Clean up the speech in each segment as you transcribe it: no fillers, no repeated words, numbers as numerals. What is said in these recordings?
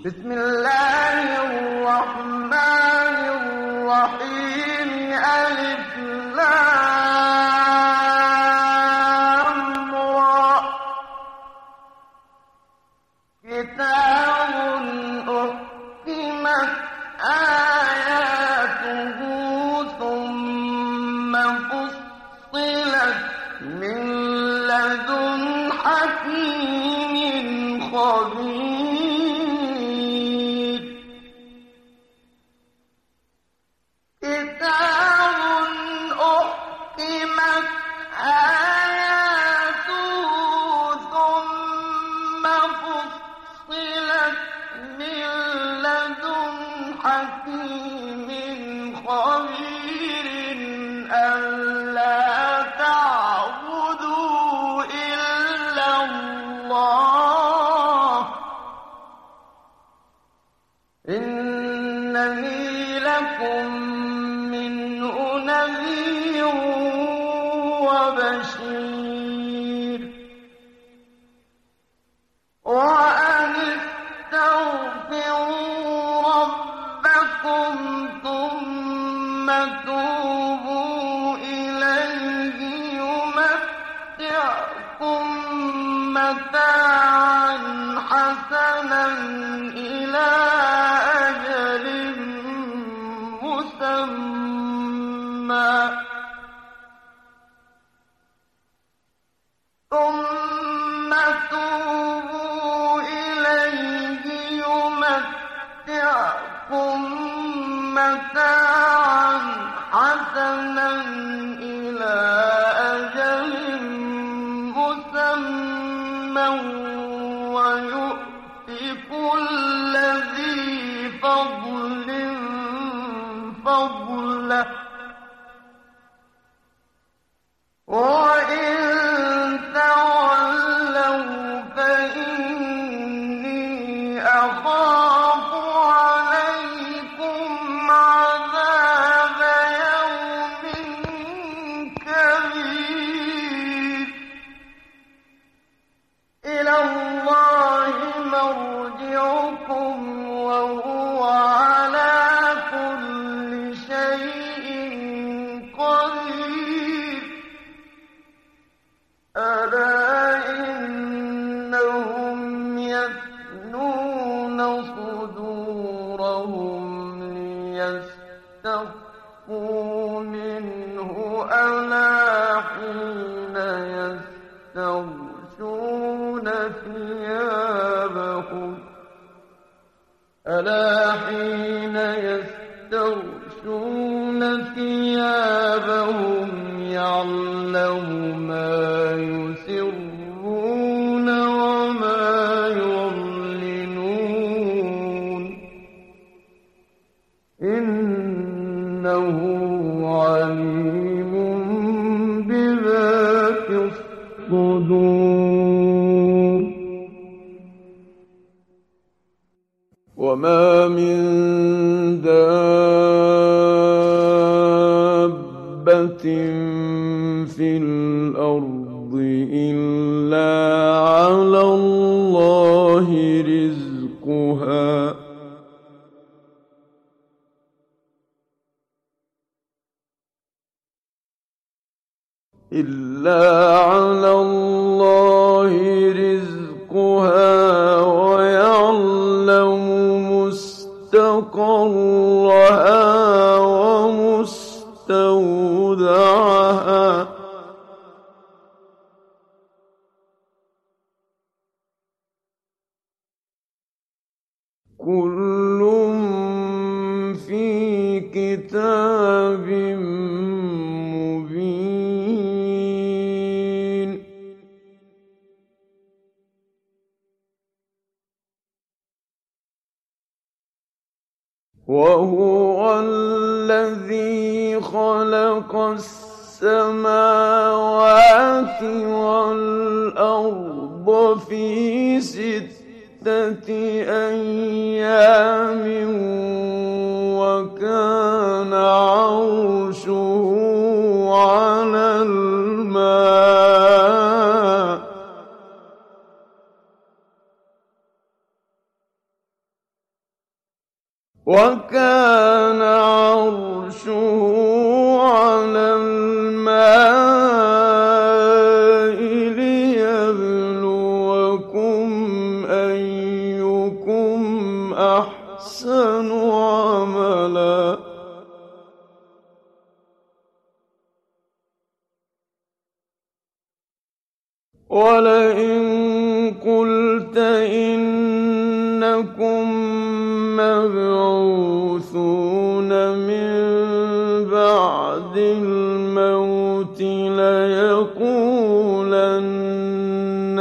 بسم الله الرحمن الرحيم. ألف لام را. كتاب أحكمت آياته ثم فصلت من لدن حكيم خبير. كتاب أحكمت آياته ثم فصلت من لدن حكيم خبير. ألا تعبدوا إلا الله إنني لكم منه نذير وبشير. وأن استغفروا ربكم ثم توبوا إليه يمتعكم متاعا حسنا إلى أجل مسمى ثم توبوا إليه يمتعكم متاعا حسنا إلى أجل مسمى ويؤتِ كل ذي فضل فضله. وإن تولوا فإني أخاف عليكم عذاب يوم كبير. إلى الله مرجعكم وهو على كل شيء قدير. ألا إنهم يثنون صدورهم ليستخفوا منه. ألا حين يستغشون ثيابهم يعلم ما يسرون وما يعلنون إنه عليم بذات الصدور. وما من دابة في الأرض إلا على الله رزقها ويعلم مستقرها ومستودعها كل في كتاب مبين. وهو الذي خلق السماوات والأرض في 6 أيام وكان عرشه على الماء وَكَانَ عَرْشُهُ عَلَى الْمَاءِ لِيَبْلُوَكُمْ أَيُّكُمْ أَحْسَنُ عَمَلًا ۗ وَلَئِن قُلْتَ إِنَّكُم مَّبْعُوثُونَ مِن بَعْدِ الْمَوْتِ لَيَقُولَنَّ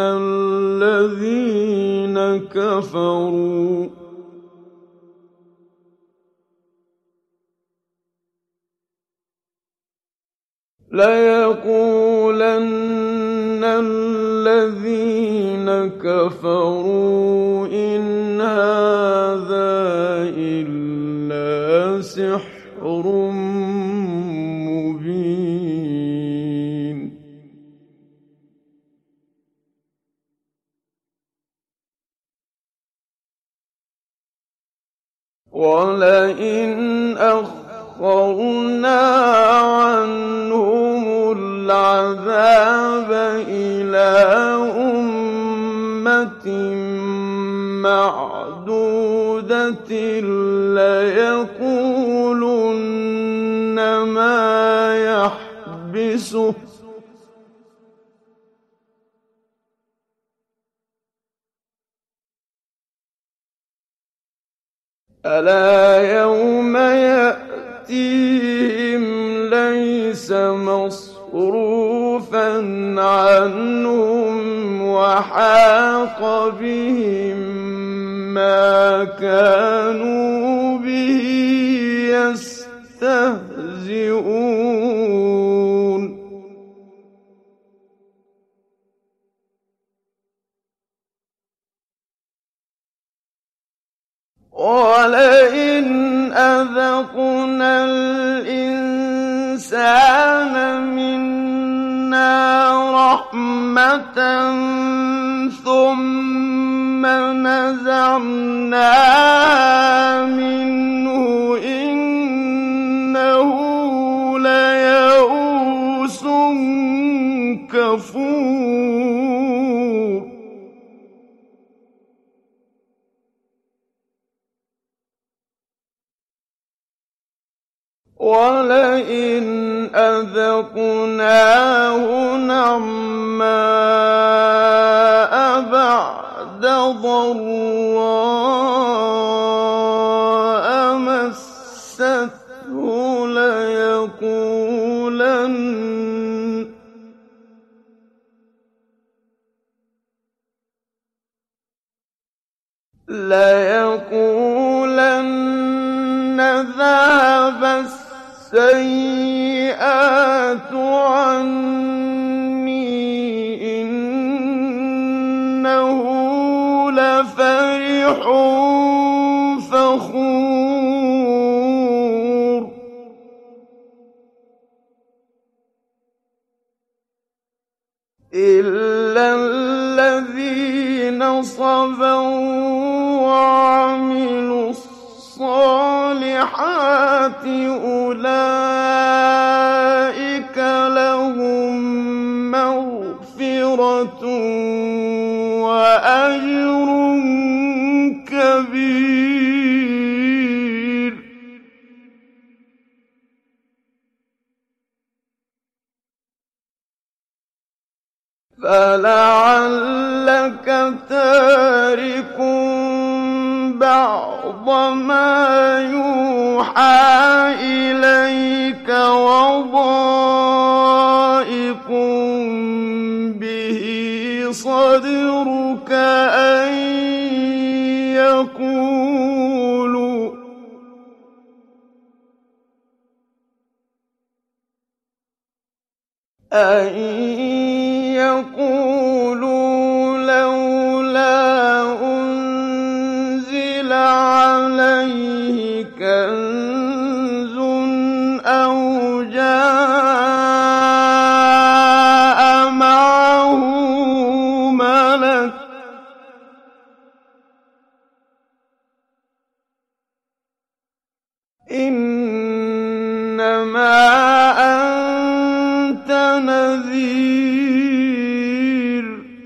الَّذِينَ كَفَرُوا إِنْ هَٰذَا إِلَّا سِحْرٌ مُّبِينٌ. وَلَئِنْ أَخَّرْنَا عَنْهُمُ الْعَذَابَ إِلَىٰ أُمَّةٍ مَّعْدُودَةٍ لَّيَقُولُنَّ مَا يَحْبِسُهُ ۗ أَلَا يَوْمَ يَأْتِيهِمْ لَيْسَ مَصْرُوفًا عَنْهُمْ وَحَاقَ بِهِم مَّا كَانُوا بِهِ يَسْتَهْزِئُونَ. وَلَئِنْ أَذَقْنَا الْإِنسَانَ مِنَّا رَحْمَةً ثُمَّ نَزَعْنَاهَا مِنْهُ إِنَّهُ لَيَئُوسٌ كَفُورٌ. وَلَئِنْ أَذَقْنَاهُ نَعْمَاءَ بَعْدَ ضَرَّاءَ مَسَّتْهُ لَيَقُولَنَّ ذَهَبَ السَّيِّئَاتُ عَنِّي إِنَّهُ لَفَرِحٌ فَخُورٌ. إِلَّا الَّذِينَ صَبَرُوا وَعَمِلُوا الصَّالِحَاتِ أُولَٰئِكَ لَهُم مَّغْفِرَةٌ وَأَجْرٌ كَبِيرٌ. فَلَعَلَّكَ تَارِكٌ بَعْضَ مَا يُوحَىٰ إِلَيْكَ وَضَائِقٌ بِهِ صَدْرُكَ أَن يَقُولُوا لَوْلَا أُنزِلَ عَلَيْهِ كَنزٌ أَوْ جَاءَ مَعَهُ مَلَكٌ ۚ إِنَّمَا أَنتَ نَذِيرٌ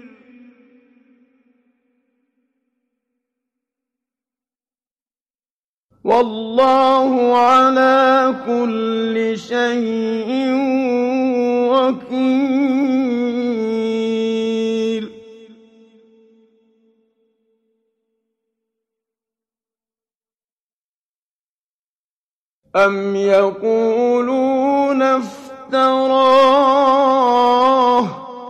وَاللَّهُ عَلَىٰ كُلِّ شَيْءٍ وَكِيلٌ أَمْ يَقُولُونَ افْتَرَاهُ ۖ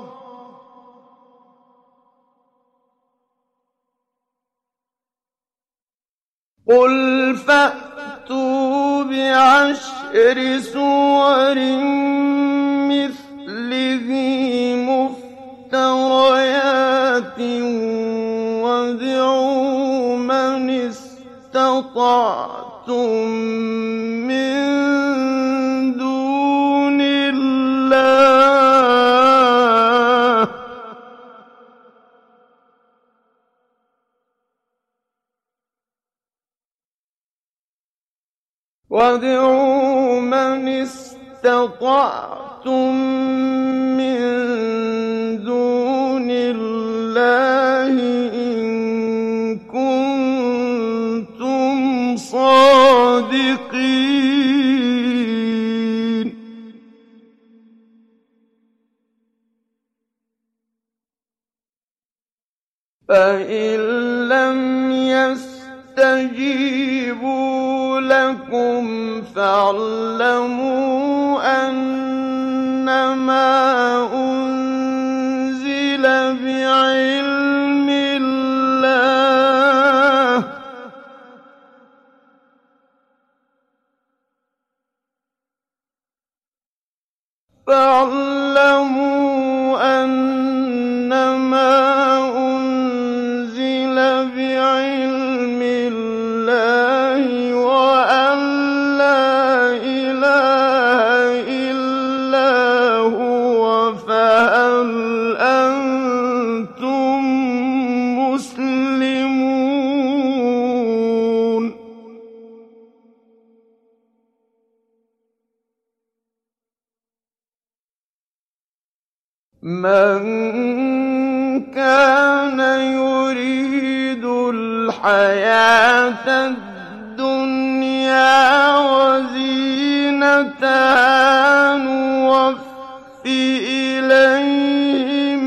قُلْ فَأْتُوا بِعَشْرِ سُوَرٍ مِّثْلِهِ مُفْتَرَيَاتٍ وَادْعُوا مَنِ اسْتَطَعْتُم مِّن دُونِ اللَّهِ إِن كُنتُمْ صَادِقِينَ فَإِن لَّمْ يَسْتَجِيبُوا لَكُمْ فَاعْلَمُوا أَنَّمَا أُنزِلَ بِعِلْمِ اللَّهِ وَأَن لَّا إِلَٰهَ إِلَّا هُوَ فَهَلْ أَنتُم مُّسْلِمُونَ مَن كَانَ يُرِيدُ الْحَيَاةَ الدُّنْيَا وَزِينَتَهَا نُوَفِّ إِلَيْهِمْ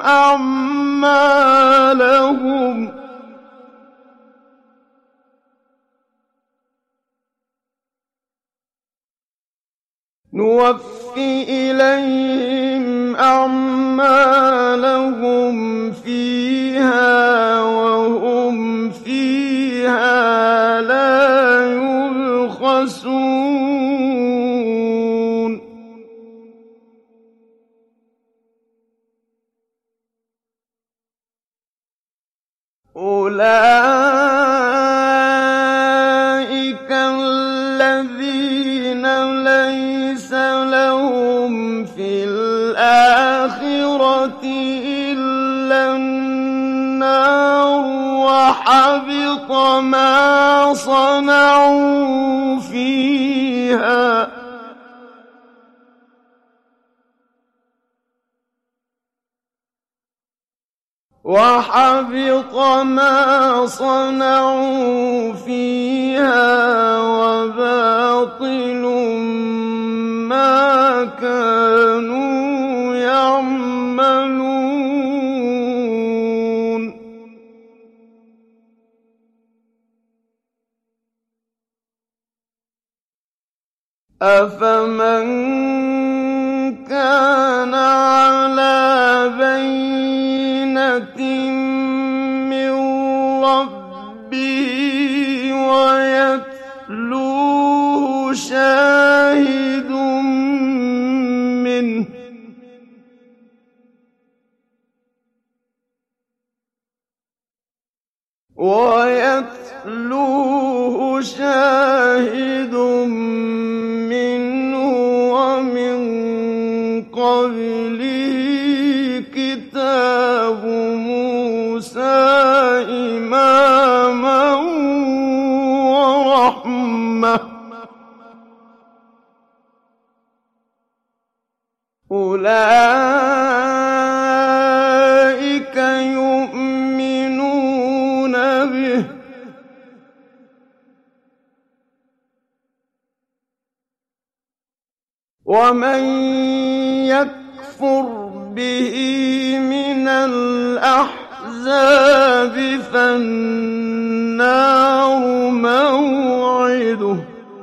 أَعْمَالَهُمْ فِيهَا وَهُمْ فِيهَا لَا يُبْخَسُونَ أُولَٰئِكَ الَّذِينَ لَيْسَ لَهُمْ فِي الْآخِرَةِ إِلَّا النَّارُ وَحَبِطَ مَا صَنَعُوا فِيهَا وَبَاطِلٌ مَّا كَانُوا يَعْمَلُونَ أَفَمَن كَانَ عَلَىٰ بَيِّنَةٍ مِّن رَّبِّهِ وَيَتْلُوهُ شَاهِدٌ مِّنْهُ وَمِن قَبْلِهِ كِتَابُ مُوسَىٰ إِمَامًا وَرَحْمَةً أولئك يؤمنون به ومن يكفر به من الأحزاب فالنار موعده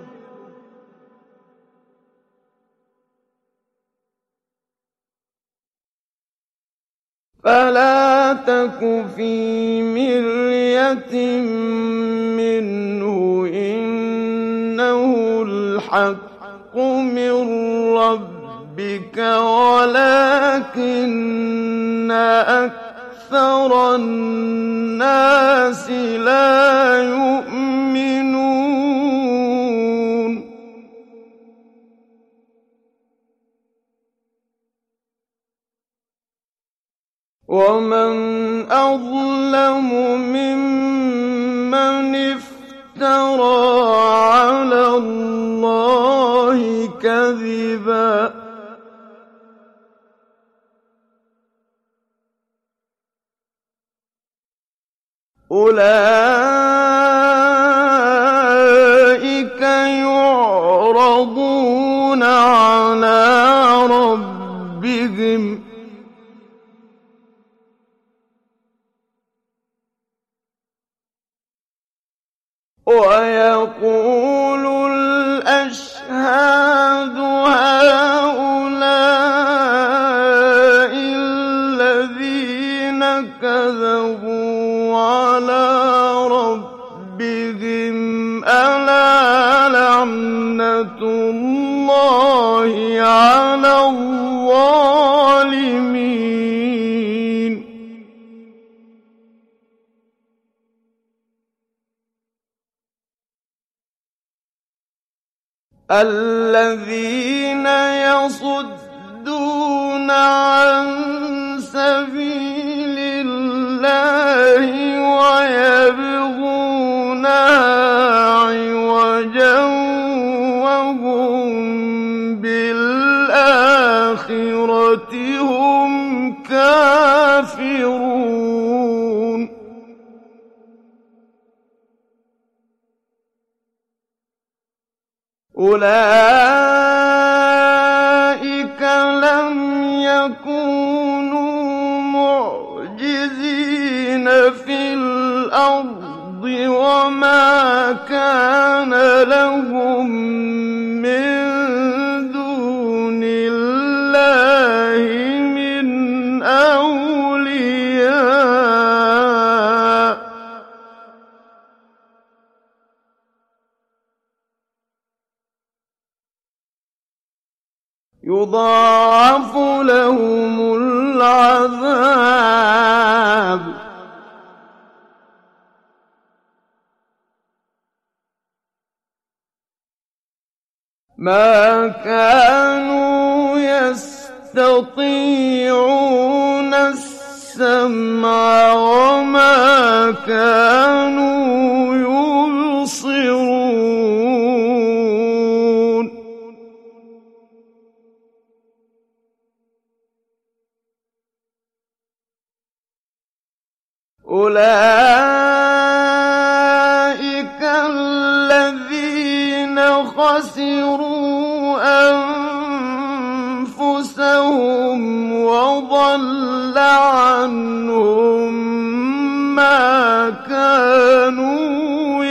فلا تك في مرية منه إنه الحق من ربك ولكن أكثر الناس لا يؤمنون ومن أظلم ممن افترى على الله كذبا أولئك يعرضون على ربهم ويقول الأشهاد هؤلاء الذين كذبوا على ربهم ألا لعنة الله على الظالمين الذين يصدون عن سبيل الله ويبغونها عوجا وهم بالآخرة هم كافرون أولئك لم يكونوا معجزين في الأرض وما كان لهم من دون الله من أولياء يضاعف لهم العذاب ما كانوا يستطيعون السمع وما كانوا يبصرون أولئك الذين خسروا أنفسهم وضل عنهم ما كانوا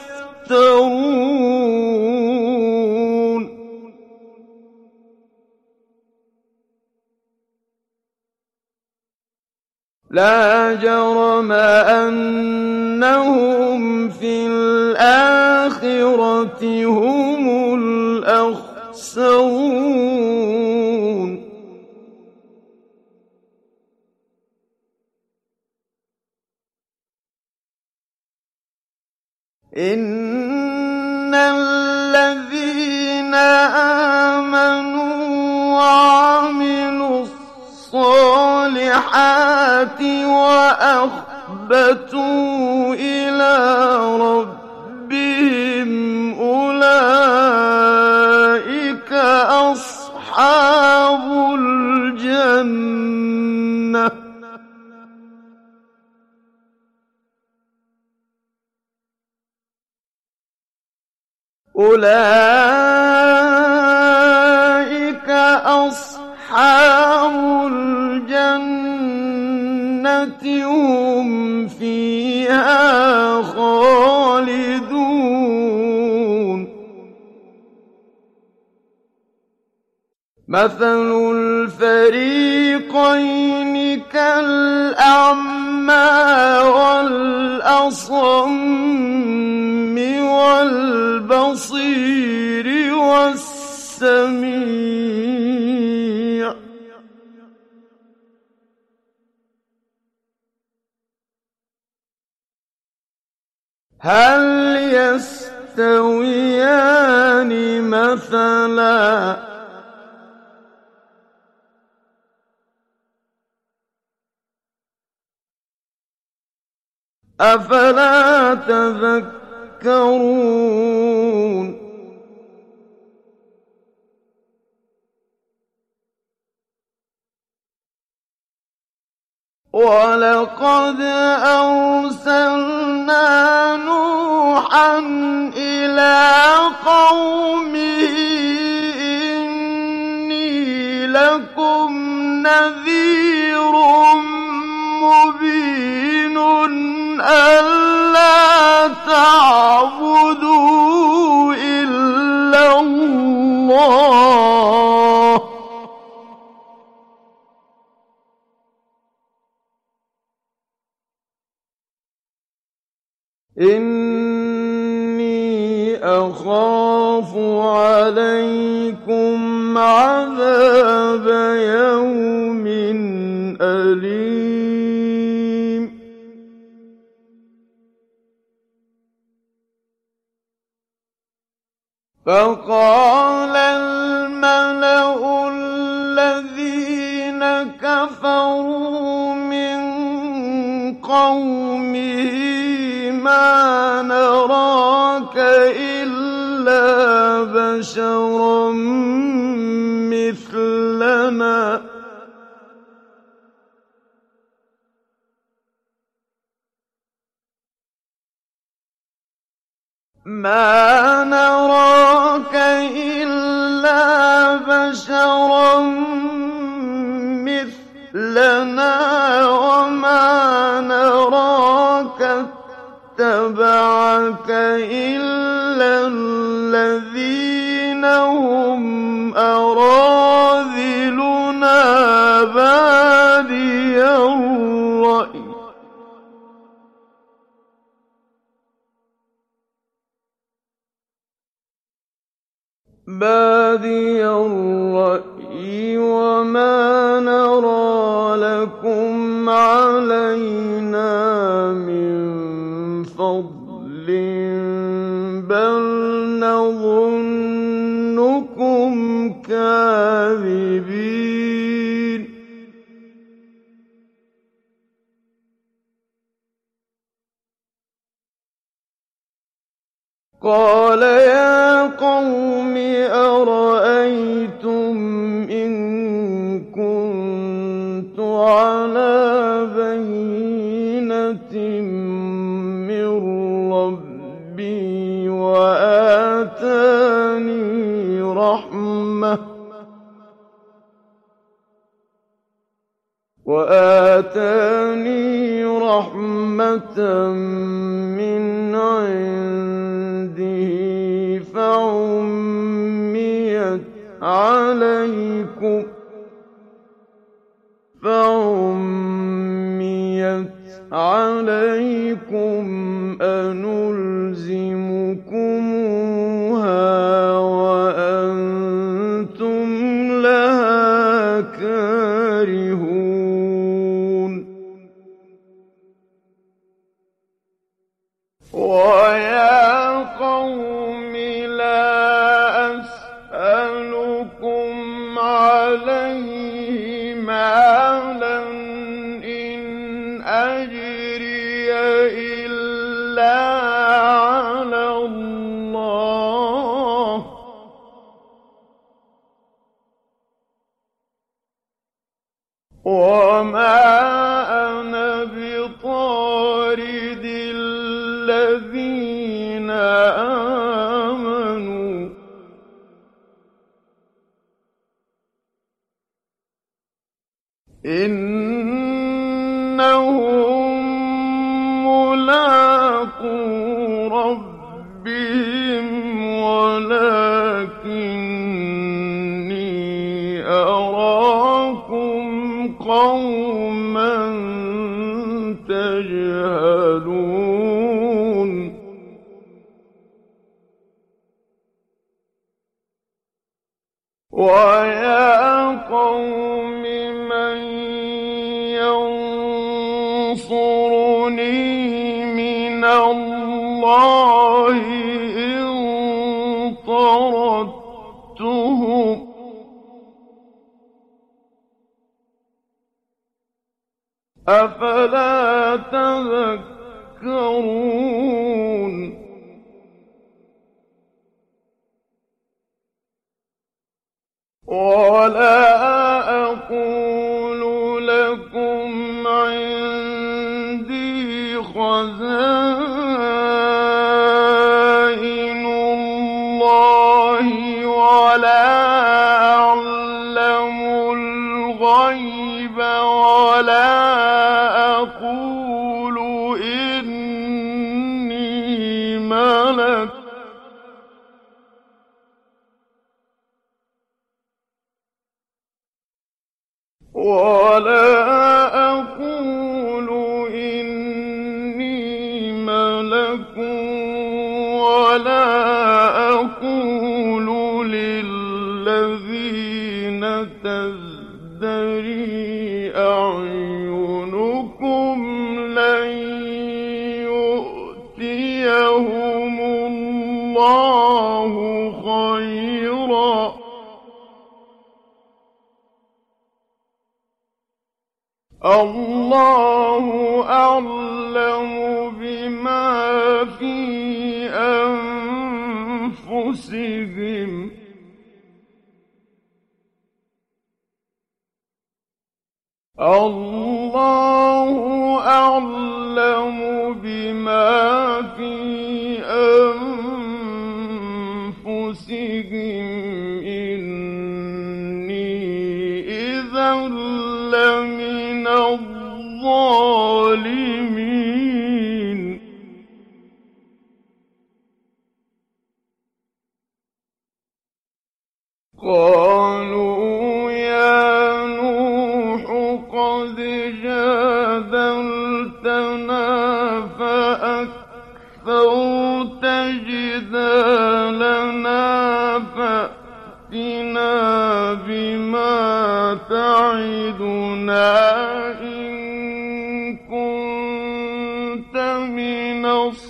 يفترون لا جرم أنهم في الآخرة هم الأخسرون إن الذين آمنوا وعملوا الصالحات وأخبتوا إلى ربهم أولئك أصحاب أولئك أصحاب الجنة هم فيها خالدون مثل الفريقين كالأعمى والأصم والبصير والسميع هل يستويان مثلا أفلا تذكرون ولقد أرسلنا نوحا إلى قومه إني لكم نذير مبين ألا تعبدوا إلا الله إني أخاف عليكم عذاب يوم أليم فقال الملأ الذين كفروا من قومه ما نراك إلا بشرا مثلنا ما نراك إلا بشرا مثلنا وما نراك اتبعك إلا الذين هم أراذلنا بادي الرأي وما نرى لكم علينا من فضل بل نظنكم كاذبين قال يا قوم أرأيتم إن كنت على بينة من ربي وآتاني رحمة من عنده فعميت عليكم أنلزمكموها وأنتم لها كارهون ويا قوم لا أسألكم عليه مالا إن أجري إلا على الله وما أنا بطارد الذين آمنوا رَبِّهِمْ وَلَٰكِنِّي أَرَاكُمْ قَوْمًا تَجْهَلُونَ وَيَا قَوْمِ مَن يَنصُرُنِي مِنَ اللَّهِ إِن طَرَدتُّهُمْ ۚ أَفَلَا تَذَكَّرُونَ وَلَا أَقُولُ لَكُمْ عِندِي خَزَائِنُ اللَّهِ وَلَا أَعْلَمُ الْغَيْبَ وَلَا أَقُولُ إِنِّي مَلَكٌ وَلَا أَقُولُ لِلَّذِينَ تَزْدَرِي أَعْيُنُكُمْ لَن يُؤْتِيَهُمُ اللَّهُ خَيْرًا ۖ اللَّهُ أَعْلَمُ بِمَا فِي أَنفُسِهِمْ ۖ اللَّهُ أَعْلَمُ بِمَا فِي أَنفُسِهِمْ ۖ إِنِّي إِذًا لَّمِنَ الظَّالِمِينَ قَالُوا يَا نُوحُ قَدْ جَادَلْتَنَا فَأَكْثَرْتَ جِدَالَنَا فَأْتِنَا بِمَا تَعِدُنَا إِن كُنتَ مِنَ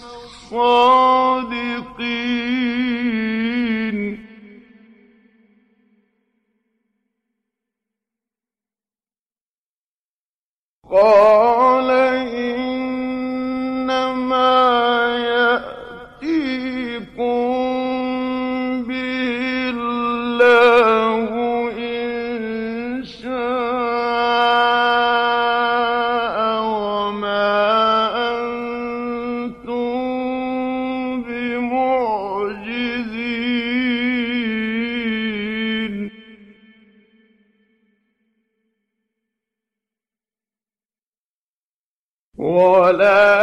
الصَّادِقِينَ قَالَ إِنَّمَا يَأْتِيكُم بِهِ اللَّهُ إِن شَاءَ وَمَا أَنتُم بِمُعْجِزِينَ وَلَا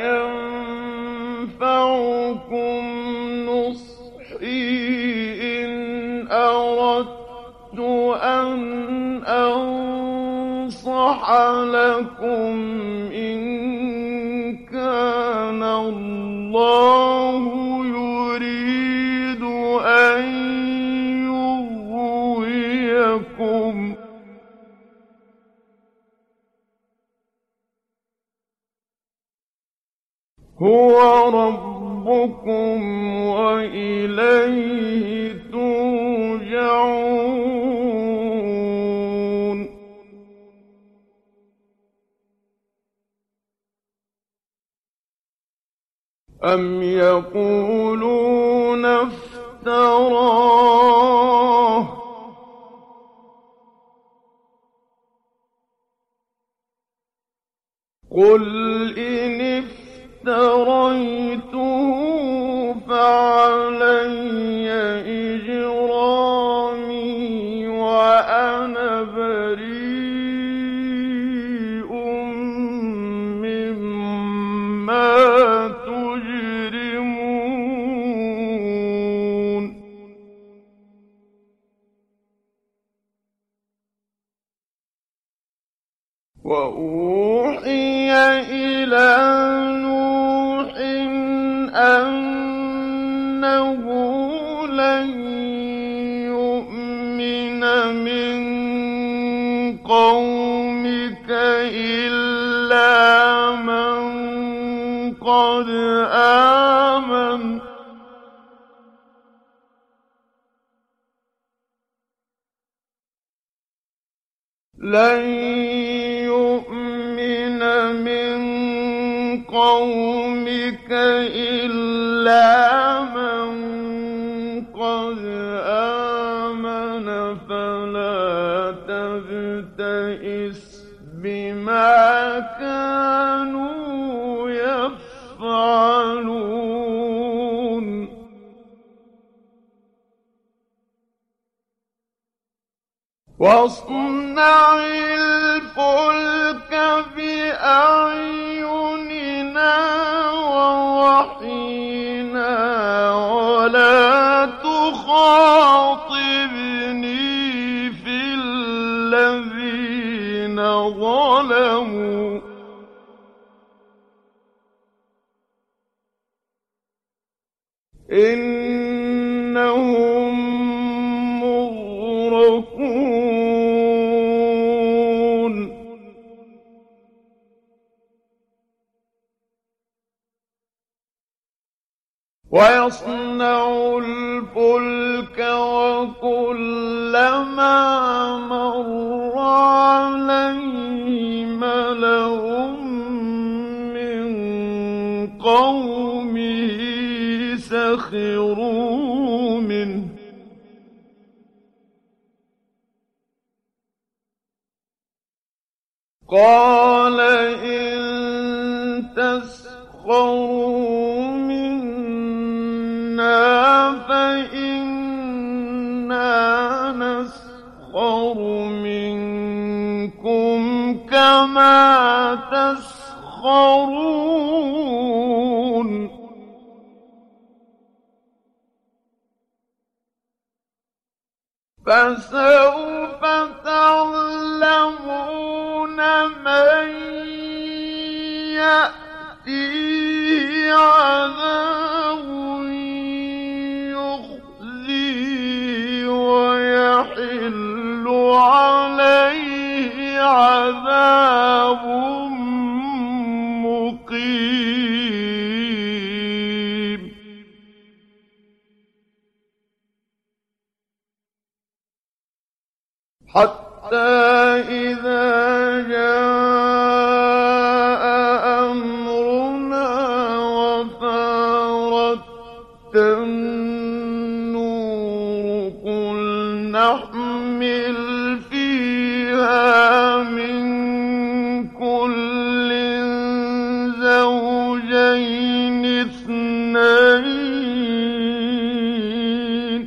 يَنفَعُكُمْ نُصْحِي إِنْ أَرَدتُّ أَنْ أَنصَحَ لَكُمْ إِنْ كَانَ اللَّهُ يُرِيدُ أَنْ يُغْوِيَكُمْ ۚ هُوَ رَبُّكُمْ وَإِلَيْهِ تُرْجَعُونَ أَمْ يَقُولُونَ افْتَرَاهُ ۖ قُلْ إِنِ افْتَرَيْتُهُ فَعَلَيَّ إِجْرَامِي وَأَنَا بَرِيءٌ مِّمَّا تُجْرِمُونَ وأوحي إلى نوح أنه لن يؤمن من قومك إلا من قد آمن لن يؤمن من قومك إلا من قد آمن فلا تبتئس بما كانوا يفعلون واصنع الفلك بأعيننا ووحينا ولا تخاطبني في الذين ظلموا إنهم مغرقون ويصنع الفلك وكلما مر عليه ملأ من قومه سخروا منه قال إن تسخروا منا فإنا نسخر منكم كما تسخرون فسوف تعلمون من يأتيه عذاب يخزيه ويحل عليه عذاب مقيم حتى إذا جاء أمرنا وفارت النور قل نحمل فيها من كل زوجين اثنين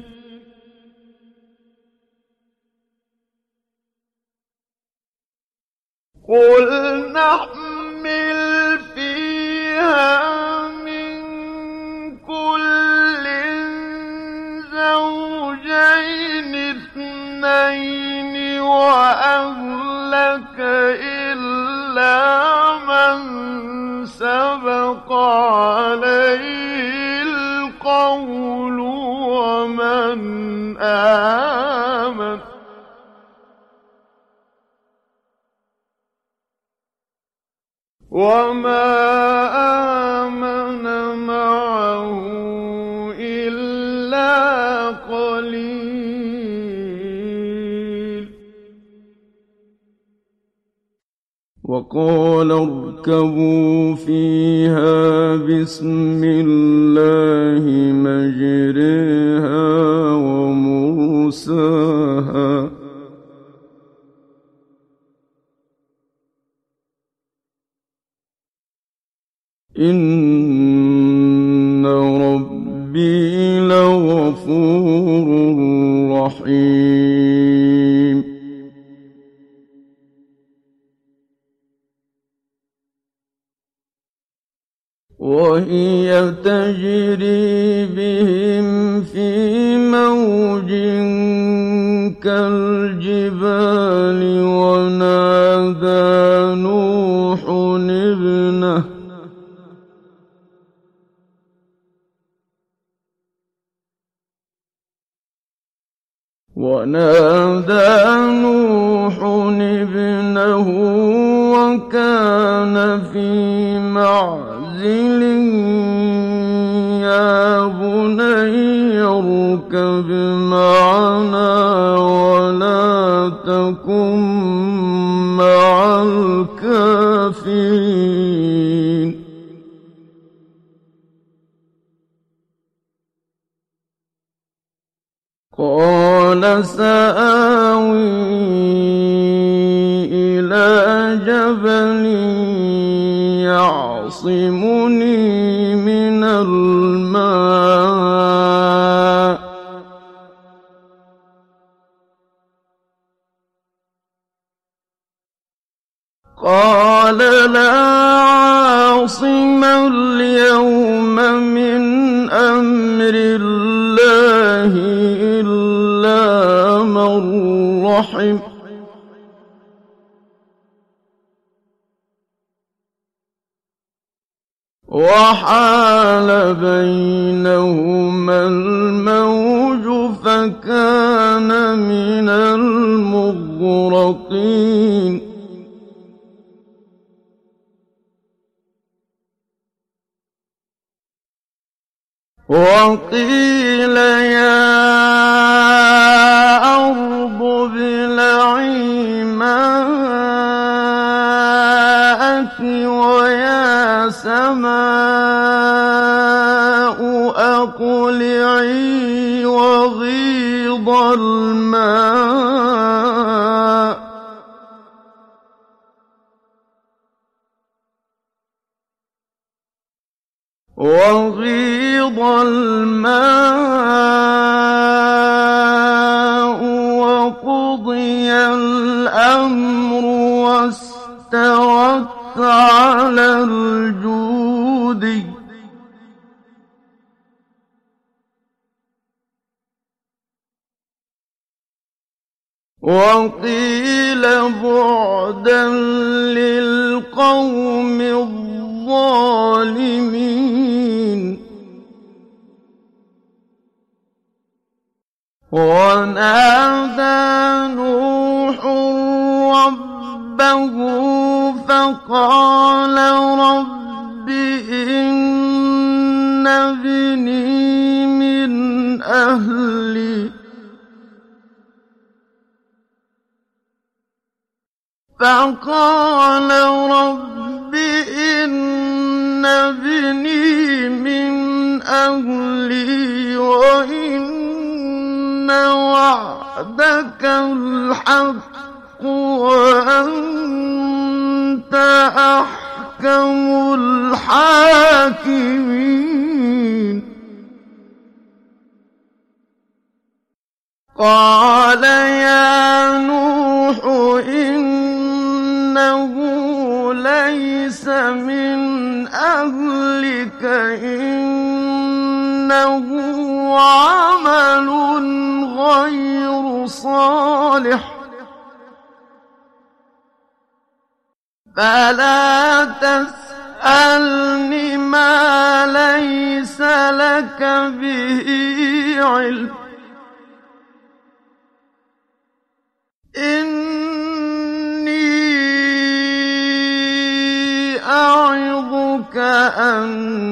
قل نحمل فيها من كل زوجين اثنين وأهلك إلا من سبق عليه القول ومن آمن وما آمن معه إلا قليل وقال اركبوا فيها بسم الله مجريها ومرساها إن ربي لغفور رحيم وهي تجري بهم في موج كالجبال ونادى ونادى نوح ابنه وكان في معزل يا بني اركب معنا ولا تكن مع الكافرين قال سآوي إلى جبل يعصمني من الماء قال لا عاصم اليوم من أمر الله إلا من رحم وحال بينهما الموج فكان من المغرقين وقيل يا أرض ابلعي ماءك ويا سماء أقلعي وغيض الماء وقضي الأمر واستوت على الجودي وقيل بعدا للقوم الظالمين ونادى نوح ربه فقال رب إن ابني من أهلي فقال رب إن ابني من أهلي وإن وعدك الحق وأنت أحكم الحاكمين قال يا نوح إنه ليس من أهلك إنه عمل غير صالح فلا تسألني ما ليس لك به علم إني أعظك أن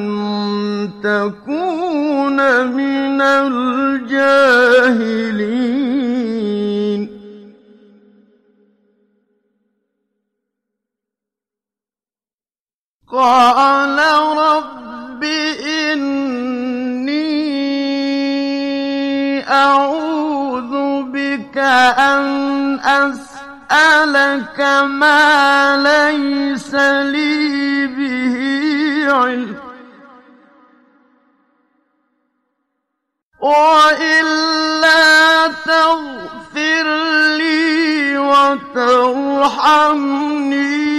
تكون من الجاهلين قال رب إني أعوذ بك أن أسألك ما ليس لي به علم وإلا تغفر لي وترحمني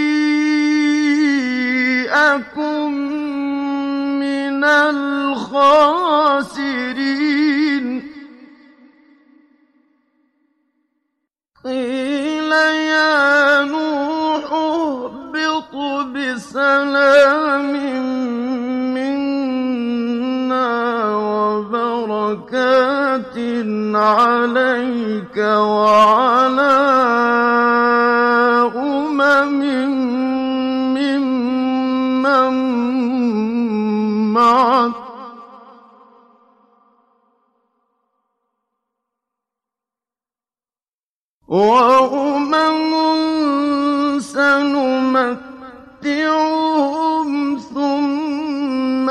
أكن من الخاسرين قيل يا نوح اهبط بسلام منا وبركات عليك وعلى ممن معك سنمتعهم ثم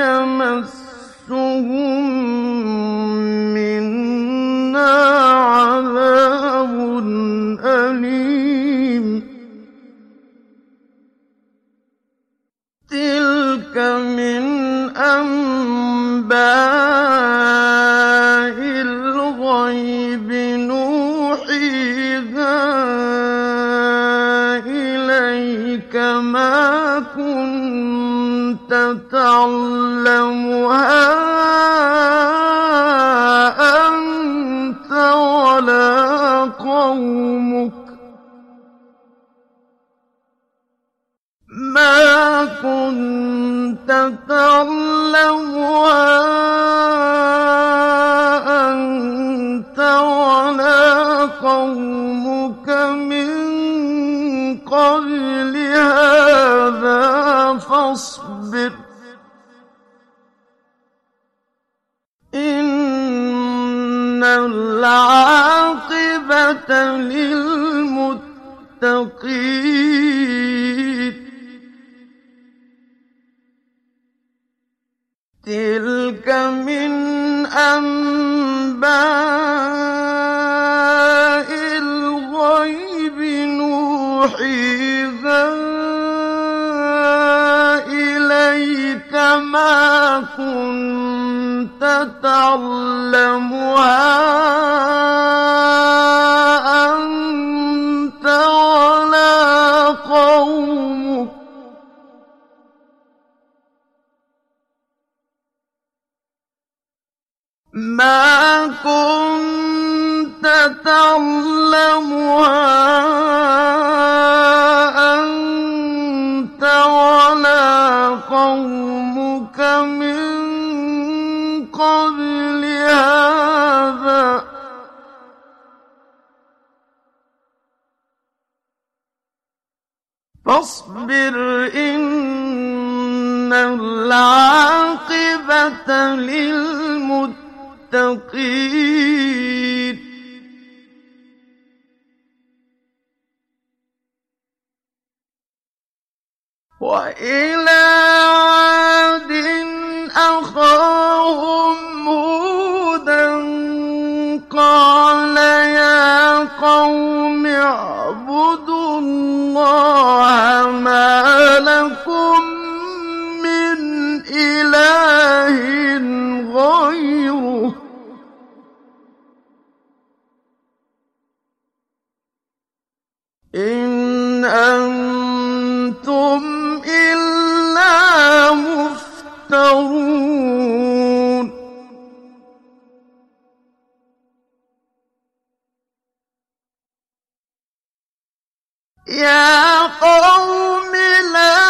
يمسهم منا عذاب أليم تلك من أنباء الغيب نوحيها إليك ما كنت تعلمها أنت ولا قومك ما كنت تعلمها أنت ولا قومك من قبل هذا فاصبر إن العاقبة للمتقين تلك من أنباء الغيب نوحيها إليك ما كنت تعلمها أنت ولا قومك ما كنت تعلمها أنت ولا قومك من قبل هذا فاصبر إن العاقبة للمتقين وإلى عاد أخاهم هودا قال يا قوم اعبدوا الله ما لكم من إله غيره إن أنتم إلا مفترون يا قوم لا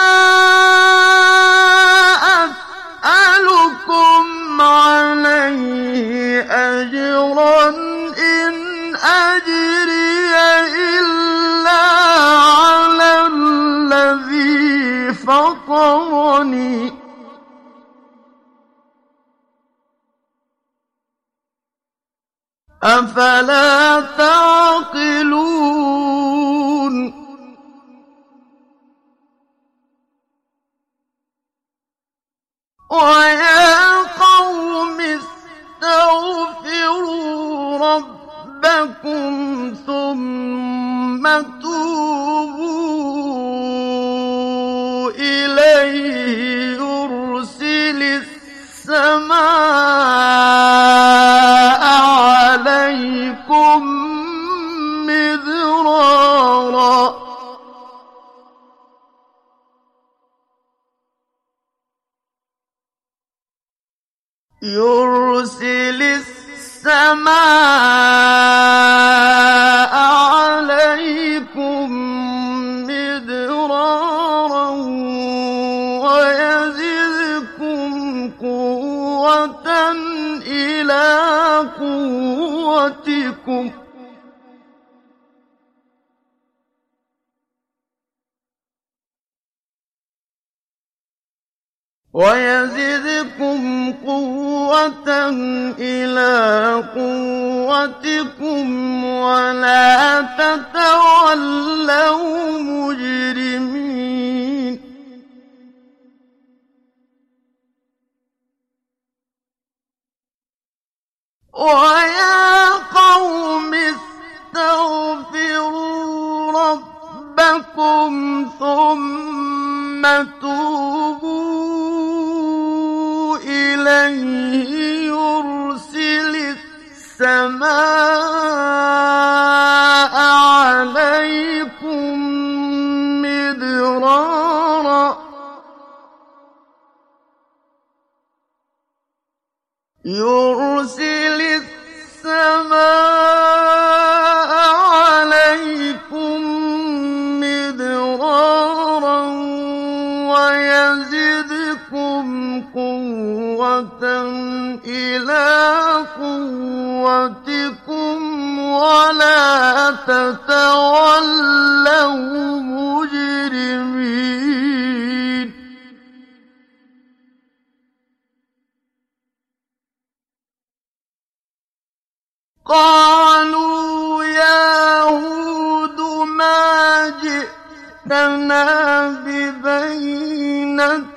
أسألكم عليه أجرا إن أجري إلا على الذي فطرني أفلا تعقلون ويا قوم استغفروا ربكم ثم توبوا إليه يرسل السماء عليكم مدرارا يرسل السماء عليكم مدرارا ويزدكم قوة إلى قوتكم قوتكم ويزدكم قوة إلى قوتكم ولا تتولوا مجرمين ويا قوم استغفروا ربكم ثم توبوا إليه يرسل السماء عليكم مدرارا يرسل السماء عليكم مدرارا ويزدكم قوة إلى قوتكم ولا تتولوا مجرمين قالوا يا هود ما جئتنا ببينة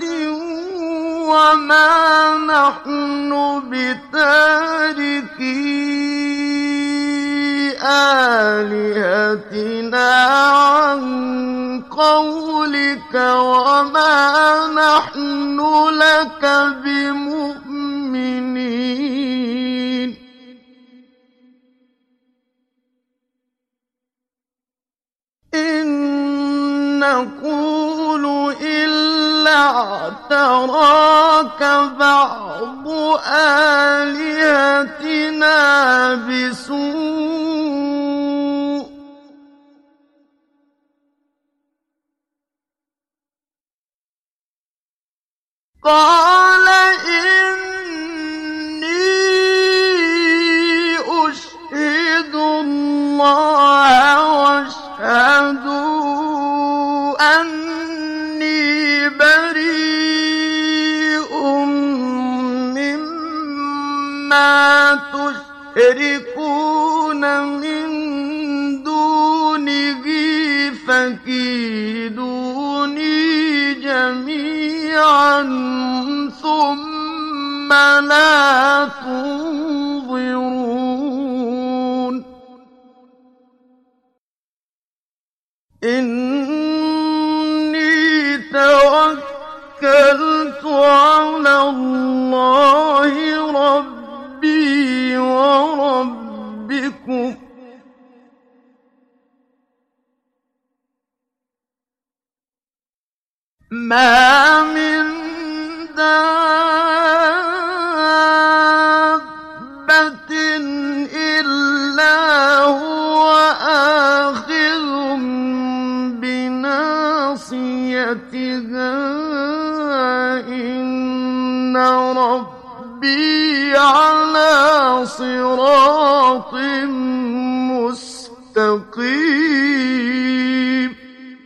وما نحن بتاركي آلهتنا عن قولك وما نحن لك بمؤمنين إن نقول إلا اعتراك بعض آلهتنا بسوء قال إني أشهد الله واشهدوا أني بريء مما تشركون من دونه فكيدوني جميعا ثم لا تنظرون إني توكلت على الله ربي وربكم ما من دابة إلا هو آخذ بناصيتها إن ربي على صراط مستقيم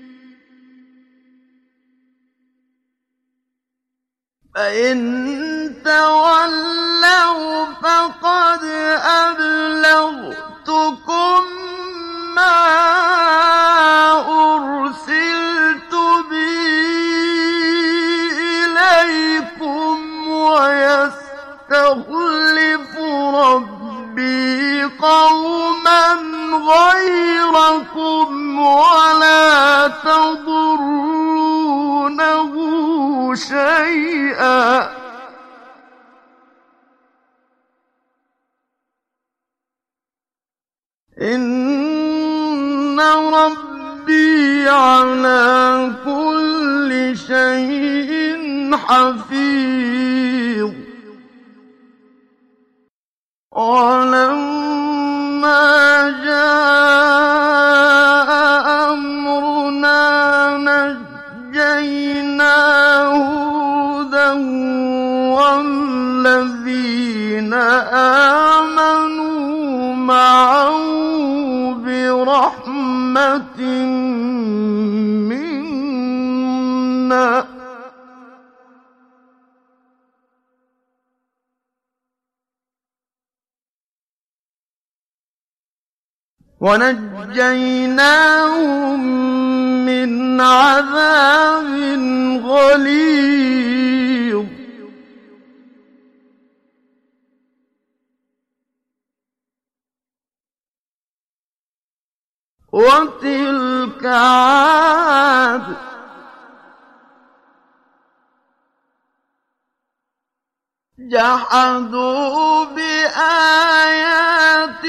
فإن تولوا فقد أبلغتكم ما أرسلت به إليكم ويستخلف ربي قوما غيركم ولا تضرونه شيئا إن ربي على كل شيء حفيظ ولما جاء أمرنا نجينا هودا والذين آمنوا ونجيناهم من عذاب غليظ وتلك عاد جحدوا بآيات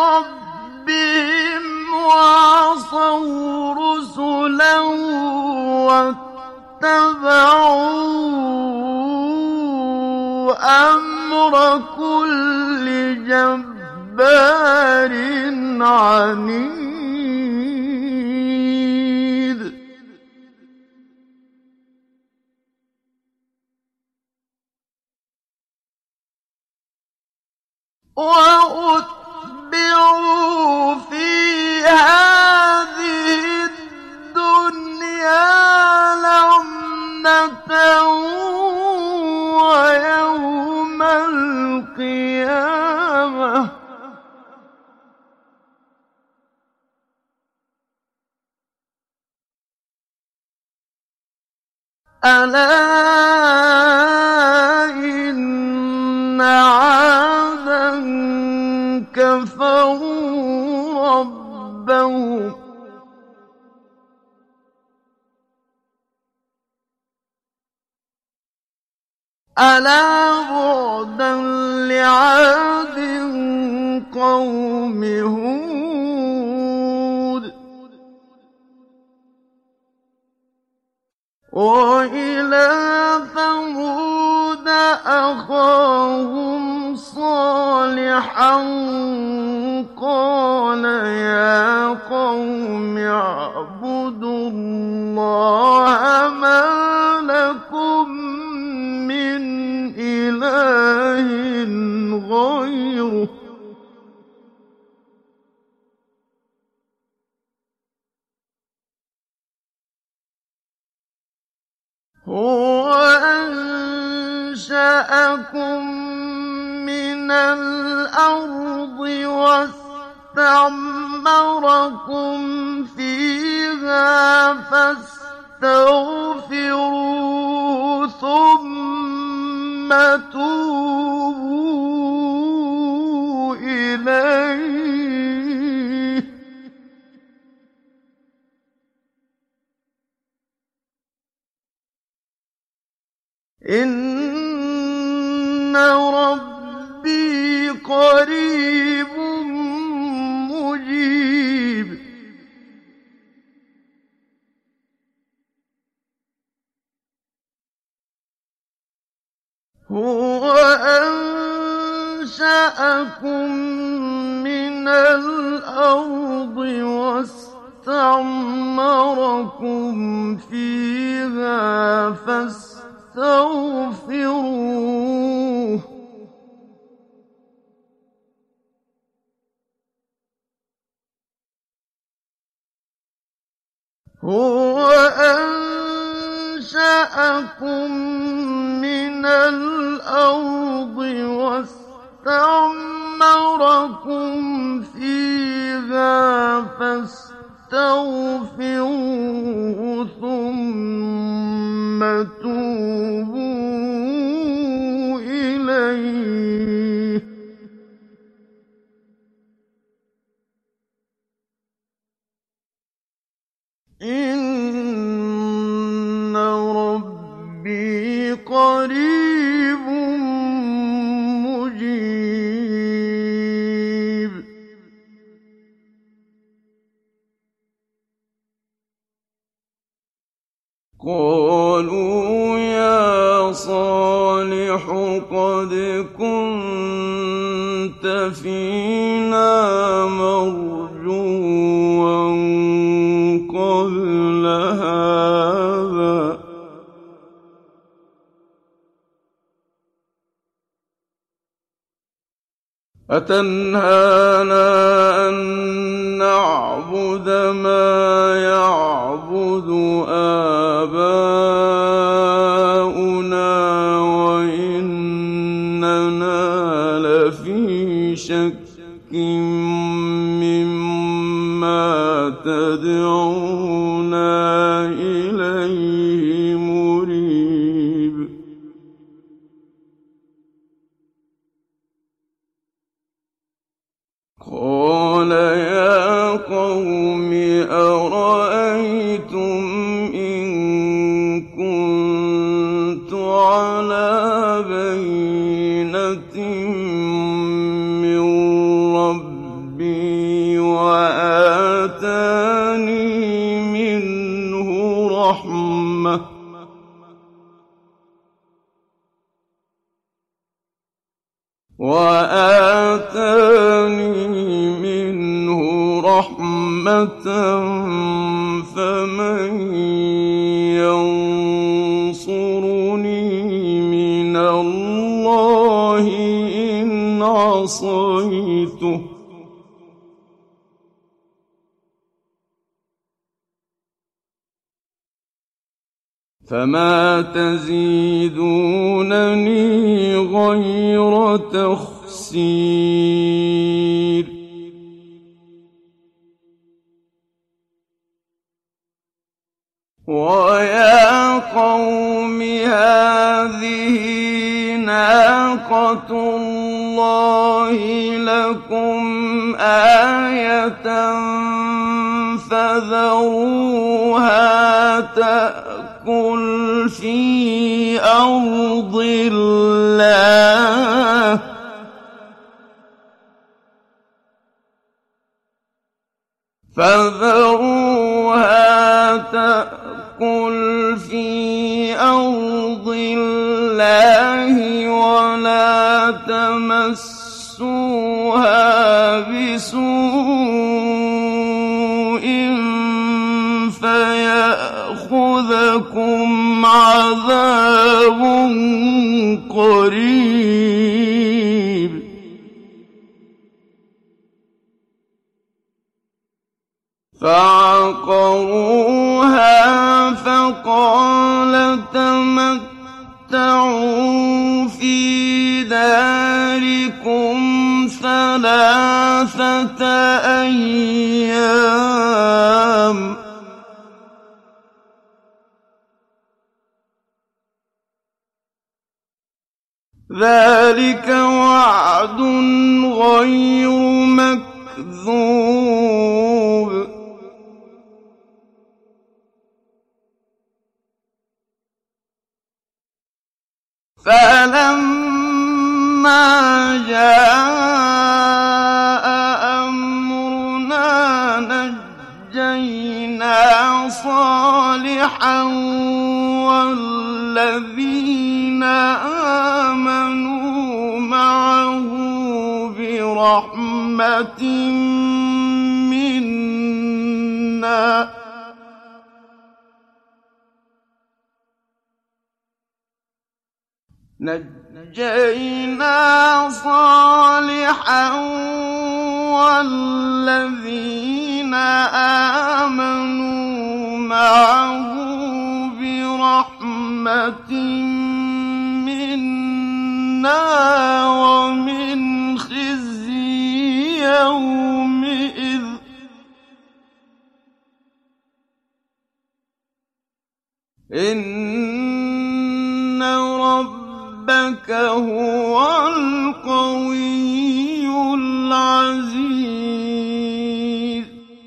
ربهم وعصوا رسلا واتبعوا أمر كل جبار عنيد وأتبعوا في هذه الدنيا لعنة ويوم القيامة ألا إن عادا كفروا ربهم ألا بعدا لعاد قوم هود وإلى ثمود أخاهم صالحا قال يا قوم اعبدوا الله ما لكم من إله غيره هو أنشأكم من الأرض واستعمركم فيها فاستغفروه ثم توبوا إليه إن ربي قريب مجيب هو أنشأكم من الأرض واستعمركم فيها فاستغفروه هو أنشأكم من الأرض واستعمركم فيها فاستغفروه ثم توبوا إليه إن ربي قريب مجيب قالوا يا صالح قد كنت فينا مرجوا قبل هذا أتنهانا أن نعبد ما يعبد آباؤنا وإننا لفي شك مما تدعونا إليه مريب قال يا قوم أرأيتم إن كنت على بينة من ربي وآتاني منه رحمة فمن ينصرني من الله إن عصيته فما تزيدونني غير تخسير ويا قوم هذه ناقة الله لكم آية فذروها تأكل في أرض الله ولا تمسوها بسوء فيأخذكم عذاب قريب فعقروها فقال تمتعوا في داركم 3 أيام ذلك وعد غير مكذوب فلما جاء أمرنا نجينا صالحا والذين آمنوا معه برحمة منا نجينا صالحا والذين آمنوا معه برحمة منا ومن خزي يومئذ إن ربك هو القوي العزيز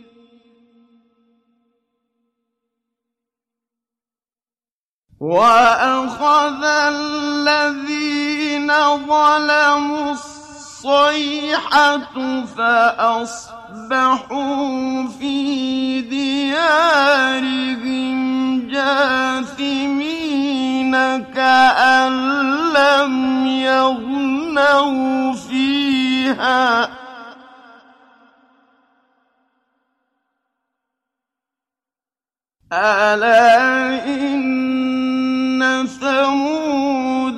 وأخذ الذين ظلموا الصيحة فأصبحوا في ديارهم جاثمين كأن لم يغنوا فيها ألا إن ثمود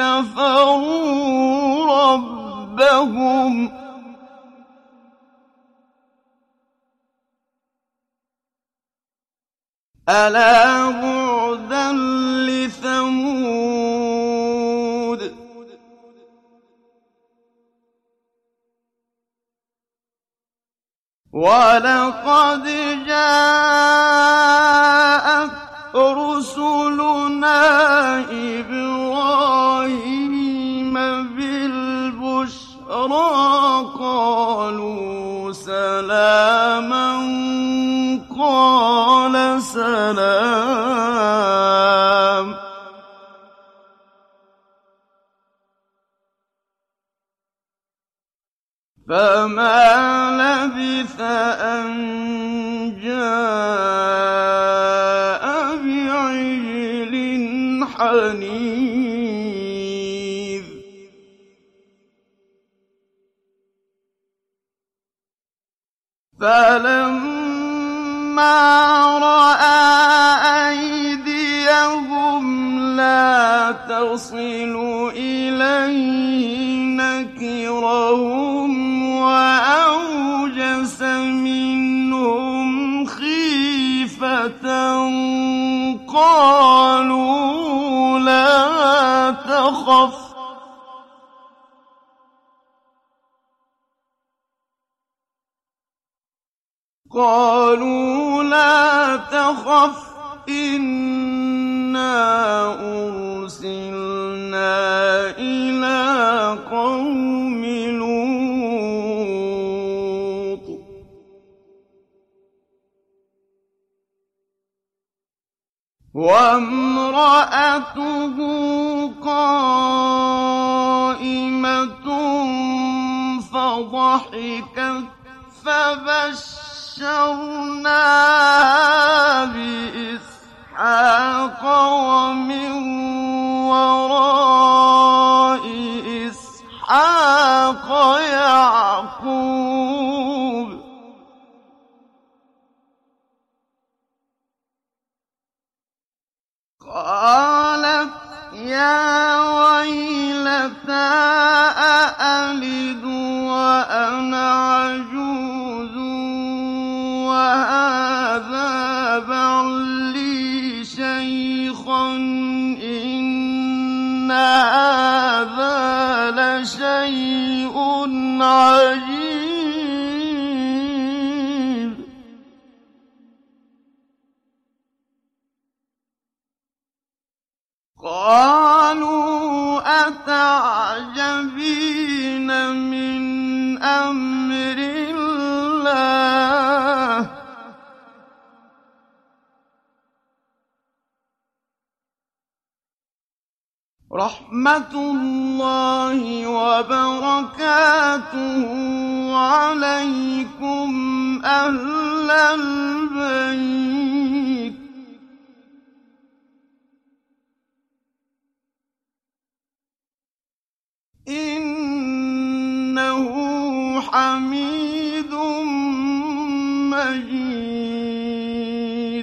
كفروا ربهم ألا بعدا لثمود وَلَقَدْ جَاءَتْ رُسُلُنَا إِبْرَاهِيمَ بِالْبُشْرَىٰ قَالُوا سَلَامًا قَالَ سَلَامٌ فَمَا لَبِثَ أَن جَاءَ بِعِجْلٍ حَنِيذٍ فَلَمَّا رَأَىٰ أَيْدِيَهُمْ لَا تَصِلُ إِلَيْهِ نَكِرَهُمْ وَأَوْجَسَ مِنْهُمْ خِيفَةً قَالُوا لَا تَخَفْ إِنَّا أُرْسِلْنَا إِلَىٰ قَوْمِ لُوطٍ وَامْرَأَتُهُ قَائِمَةٌ فَضَحِكَتْ فَبَشَّرْنَاهَا بِإِسْحَاقَ وَمِن وَرَاءِ إِسْحَاقَ يَعْقُوبَ قَالَتْ يَا وَيْلَتَىٰ أَأَلِدُ وَأَنَا عَجُوزٌ وَهَٰذَا بَعْلِي شَيْخًا إِنَّ هَٰذَا لَشَيْءٌ عَجِيبٌ قَالُوا أَتَعْجَبِينَ مِنْ أَمْرِ اللَّهِ ۖ رَحْمَتُ اللَّهِ وَبَرَكَاتُهُ عَلَيْكُمْ أَهْلَ الْبَيْتِ إِنَّهُ حَمِيدٌ مَّجِيدٌ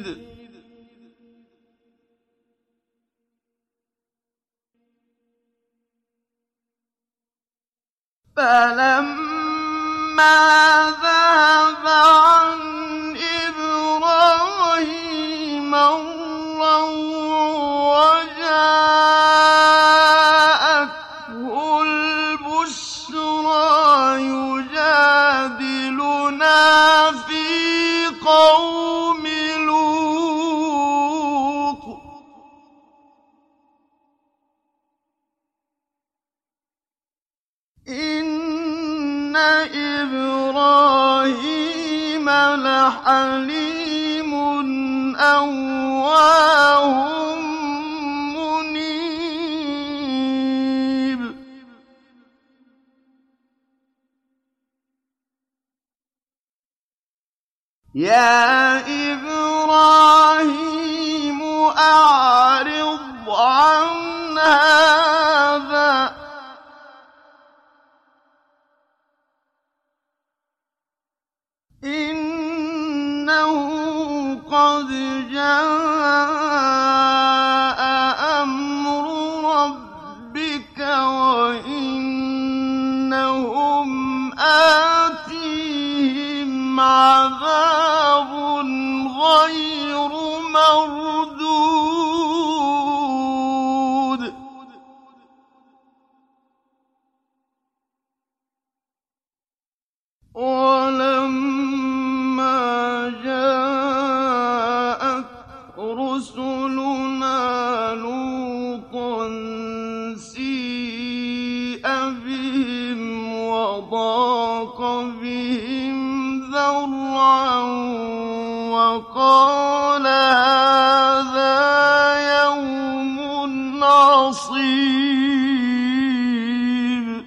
فَلَمَّا ذَهَبَ عَنْ إِبْرَاهِيمَ الرَّوْعُ وَجَاءَتْهُ الْبُشْرَىٰ يُجَادِلُنَا فِي قَوْمِ لُوطٍ إِنَّ إِبْرَاهِيمَ لَحَلِيمٌ أَوَّاهٌ مُّنِيبٌ يَا إِبْرَاهِيمُ أَعْرِضْ عَنْ هَٰذَا ۖ إِنَّهُ قَدْ جَاءَ أَمْرُ رَبِّكَ وَإِنَّهُمْ آتِيهِمْ عَذَابٌ غَيْرُ مَرْدُودٍ وَلَمَّا بهم وضاق بهم ذرعا وقال هذا يوم عصيب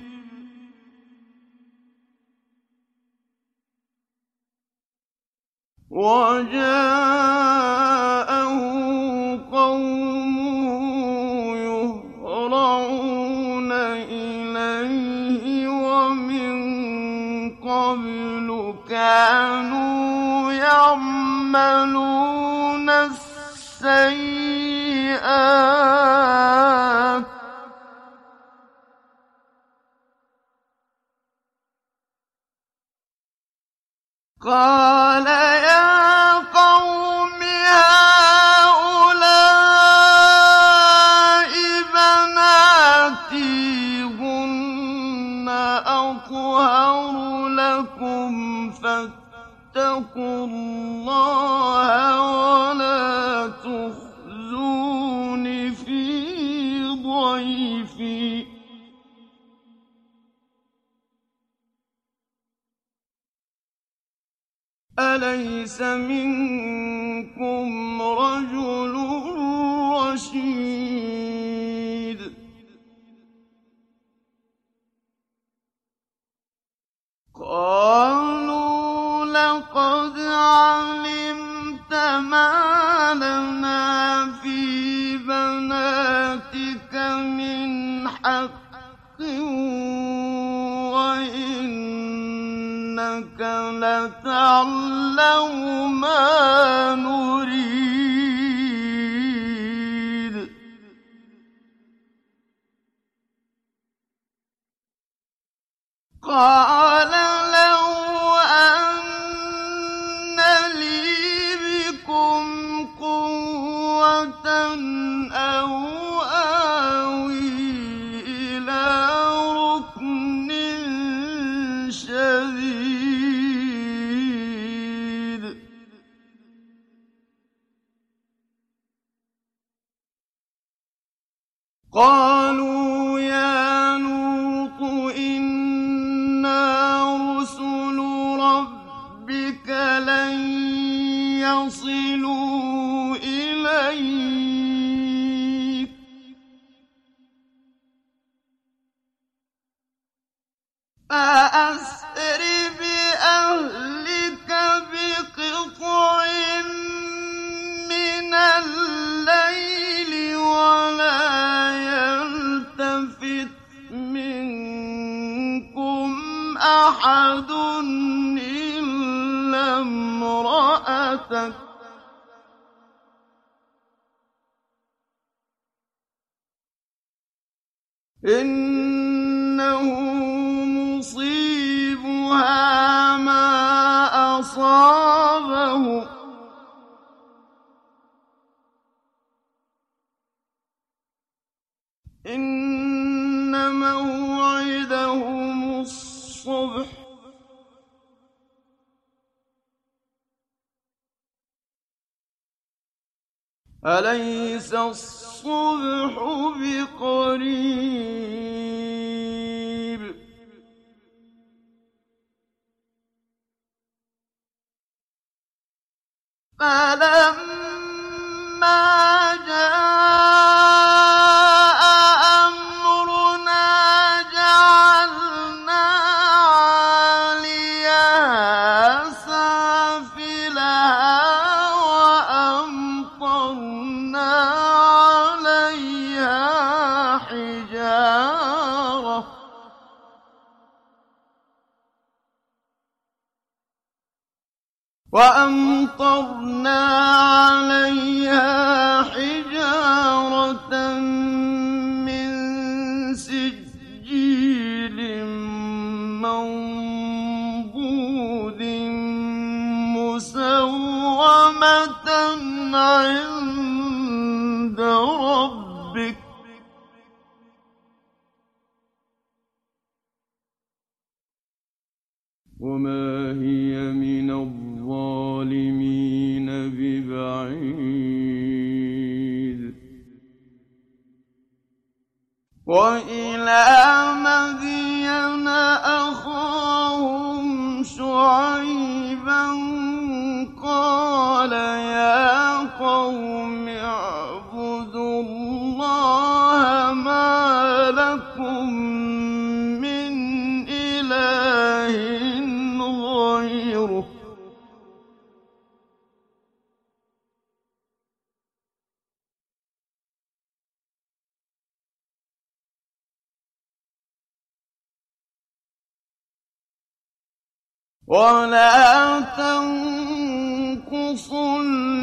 وجاءه قومه يهرعون إليه ومن قبل كانوا يعملون السيئات قال يا قوم هؤلاء بناتي هن أطهر لكم فاتقوا الله ولا تخزون في ضيفي أليس منكم رجل رشيد قالوا لقد علمت ما لنا في بناتك من حق وإنك لتعلم ما نريد قال لو أن لي بكم قوة أو آوي إلى ركن شديد قالوا يا لوط إنا رسل ربك لن يصلوا إليك فأسر بأهلك بقطع من الليل ولا يلتفت منكم أحد إلا امرأتك إنه مصيبها ما أصابهم إن موعدهم الصبح أليس الصبح بقريب فلما جاء أمرنا جعلنا عاليها سافلها وأمطرنا عليها حجارة من سجيل منضود مسومة عند ربك وما هي من الظالمين ببعيد وإلى مدين ولا تنقصوا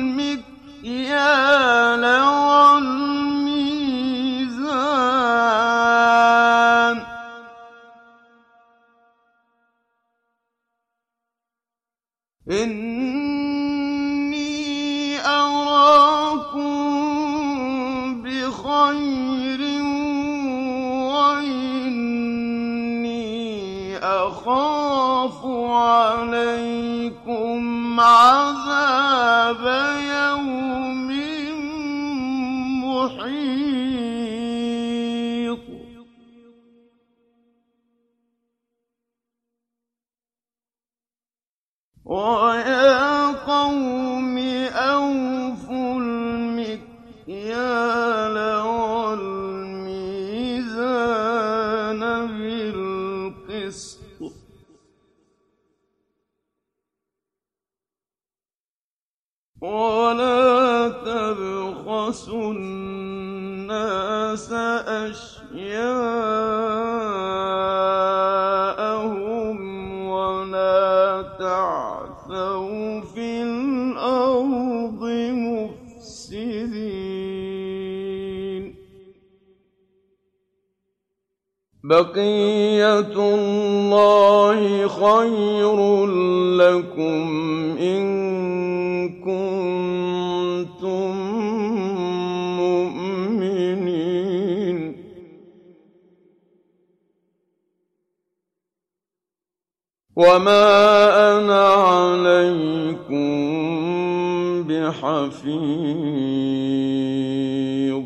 المكيال والميزان إني أراكم بخير وإني أخاف عليكم عذاب يوم محيط ويا قوم أوفوا المكيال والميزان بالقسط ولا تبخسوا الناس أشياءهم ولا تعثوا في الأرض مفسدين بقية الله خير لكم إن كنتم مؤمنين وما أنا عليكم بحفيظ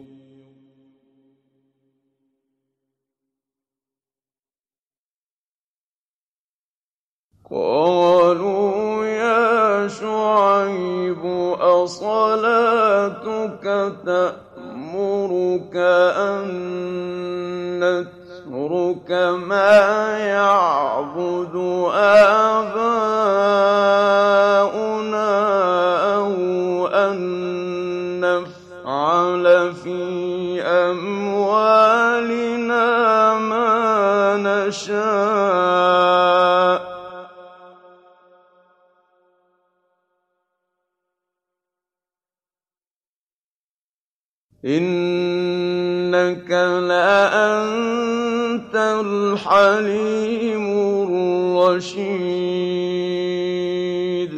قالوا يا شعيب أصلاتك تأمرك أن نترك ما يعبد آباؤنا أو أن نفعل في أموالنا ما نشاء إنك لأنت الحليم الرشيد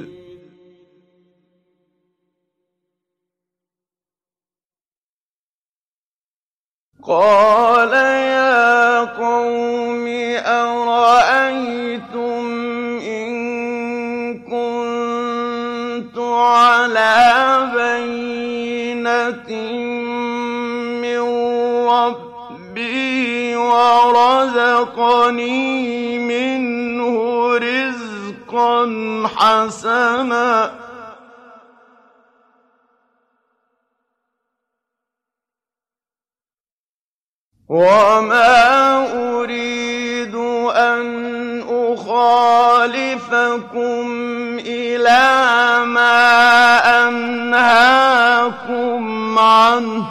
قال يا قوم أرأيتم إن كنت على بينة ربي ورزقني منه رزقا حسنا وما أريد أن أخالفكم إلى ما أنهاكم عنه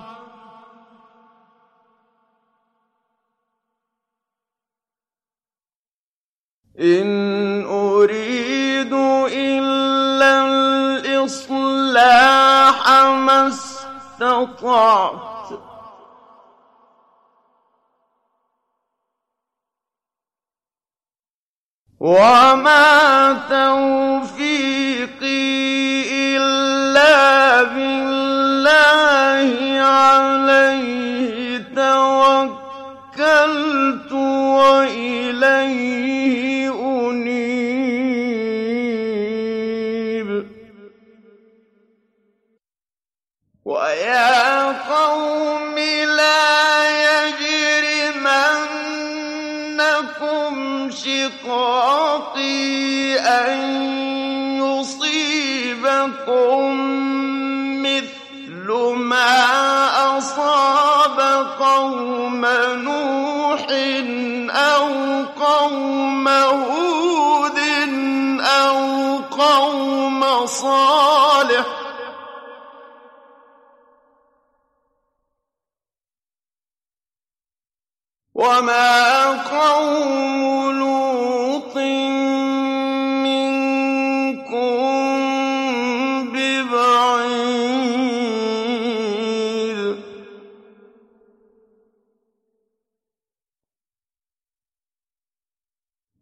إن أريد إلا الإصلاح ما استطعت وما توفيقي إلا بالله عليه توكلت وإليه أنيب ويا قوم لا يجرمنكم شقاقي أن يصيبكم مثل ما أصاب قوم نوح أو قوم هود أو قوم صالح وما قوم لوط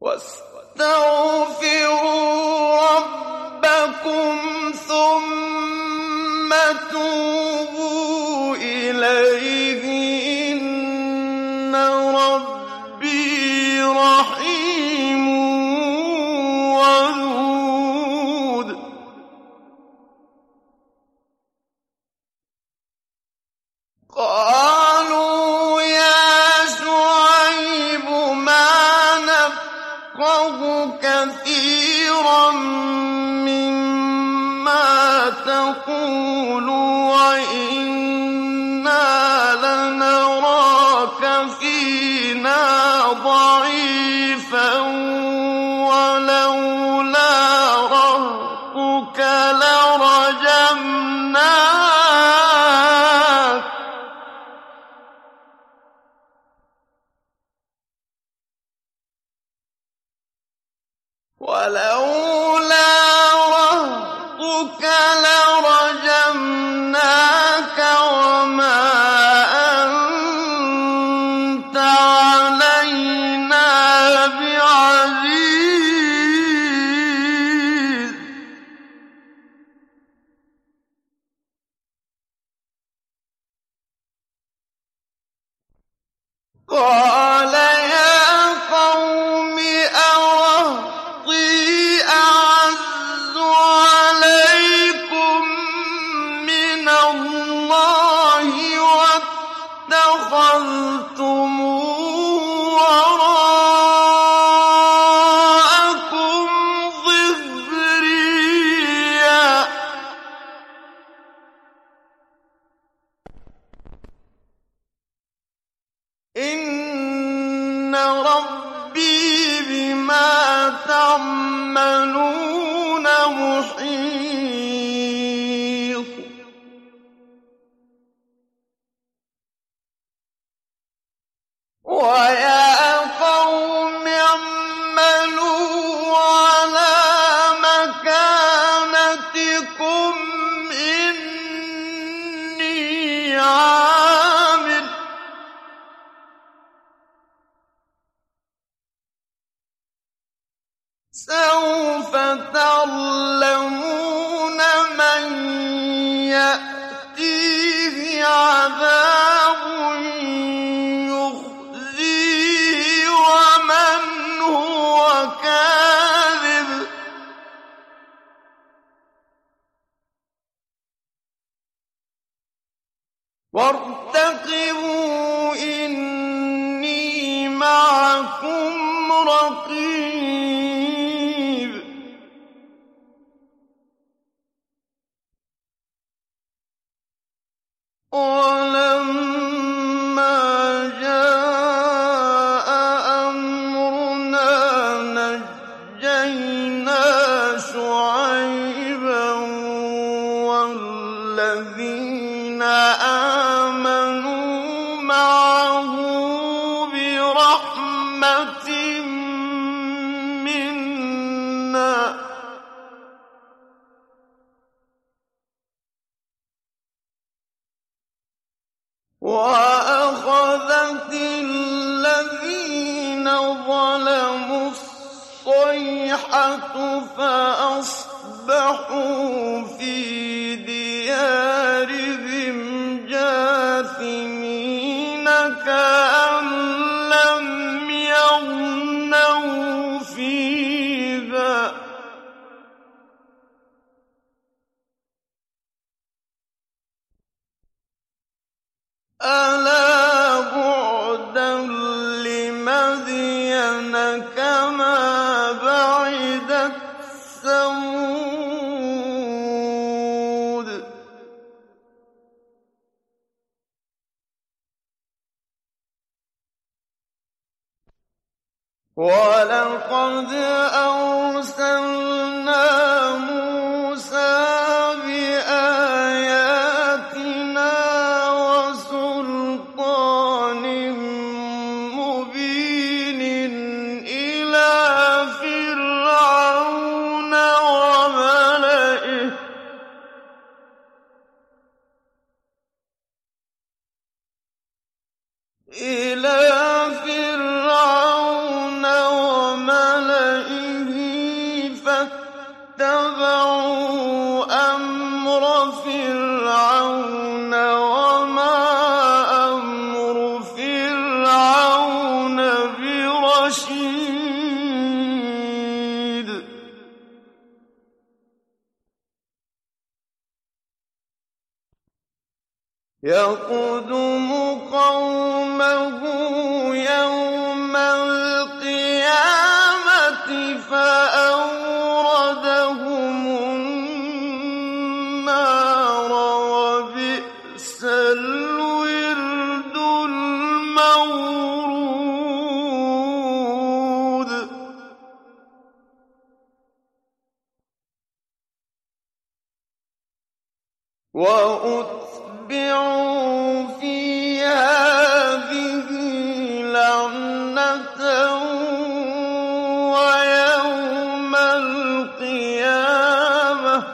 وَاسْتَغْفِرُوا رَبَّكُمْ ثُمَّ تُوبُوا إِلَيْهِ إِنَّ رَبِّي رَحِيمٌ وَدُودٌ. قَالُوا يَا شُعَيْبُ مَا نَفْقَهُ كَثِيرًا مِّمَّا تَقُولُ وَإِنَّا لَنَرَاكَ فِينَا ضَعِيفًا وَلَوْلَا رَهْطُكَ لَرَجَمْنَاكَ وَمَا أَنتَ عَلَيْنَا بِعَزِيزٍ. قَالَ يَا قَوْمِ أَرَهْطِي أَعَزُّ عَلَيْكُم مِّنَ اللَّهِ وَاتَّخَذْتُمُوهُ وَرَاءَكُمْ ظِهْرِيًّا ۖ إِنَّ رَبِّي بِمَا تَعْمَلُونَ مُحِيطٌ. وَيَا قَوْمِ اعْمَلُوا عَلَىٰ مَكَانَتِكُمْ إِنِّي عَامِلٌ ۖ سَوْفَ تَعْلَمُونَ مَن يَأْتِيهِ عَذَابٌ يُخْزِيهِ وَمَنْ هُوَ كَاذِبٌ ۖ وَارْتَقِبُوا إِنِّي مَعَكُمْ رَقِيبٌ. وَلَمَّا جَاءَ أَمْرُنَا نَجَّيْنَا شُعَيْبًا وَالَّذِينَ آمَنُوا مَعَهُ بِرَحْمَةٍ مِّنَّا ۖ وَأَخَذَتِ الَّذِينَ ظَلَمُوا الصَّيْحَةُ فَأَصْبَحُوا فِي دِيَارِهِمْ جَاثِمِينَ كَأَن لَّمْ يَغْنَوْا فِيهَا ۗ أَلَا بُعْدًا لِّمَدْيَنَ كَمَا بَعِدَتْ ثَمُودُ. وَلَقَدْ أَرْسَلْنَا مُوسَىٰ بِآيَاتِنَا وَسُلْطَانٍ مُّبِينٍ إِلَىٰ فِرْعَوْنَ وَمَلَئِهِ اتَّبَعُوا أَمْرَ فِرْعَوْنَ وَمَا أَمْرُ فِرْعَوْنَ بِرَشِيدٍ يَقْدُمُ قَوْمَهُ يَوْمَ الْقِيَامَةِ فَأَوْرَدَهُمُ النَّارَ ۖ وَبِئْسَ الْوِرْدُ الْمَوْرُودُ وَأُتْبِعُوا فِي هَٰذِهِ لَعْنَةً وَيَوْمَ الْقِيَامَةِ ۚ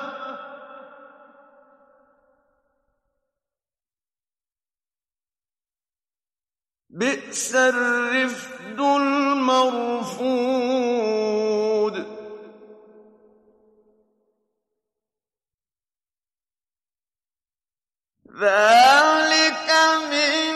بِئْسَ الرِّفْدُ الْمَرْفُودُ ذَٰلِكَ مِنْ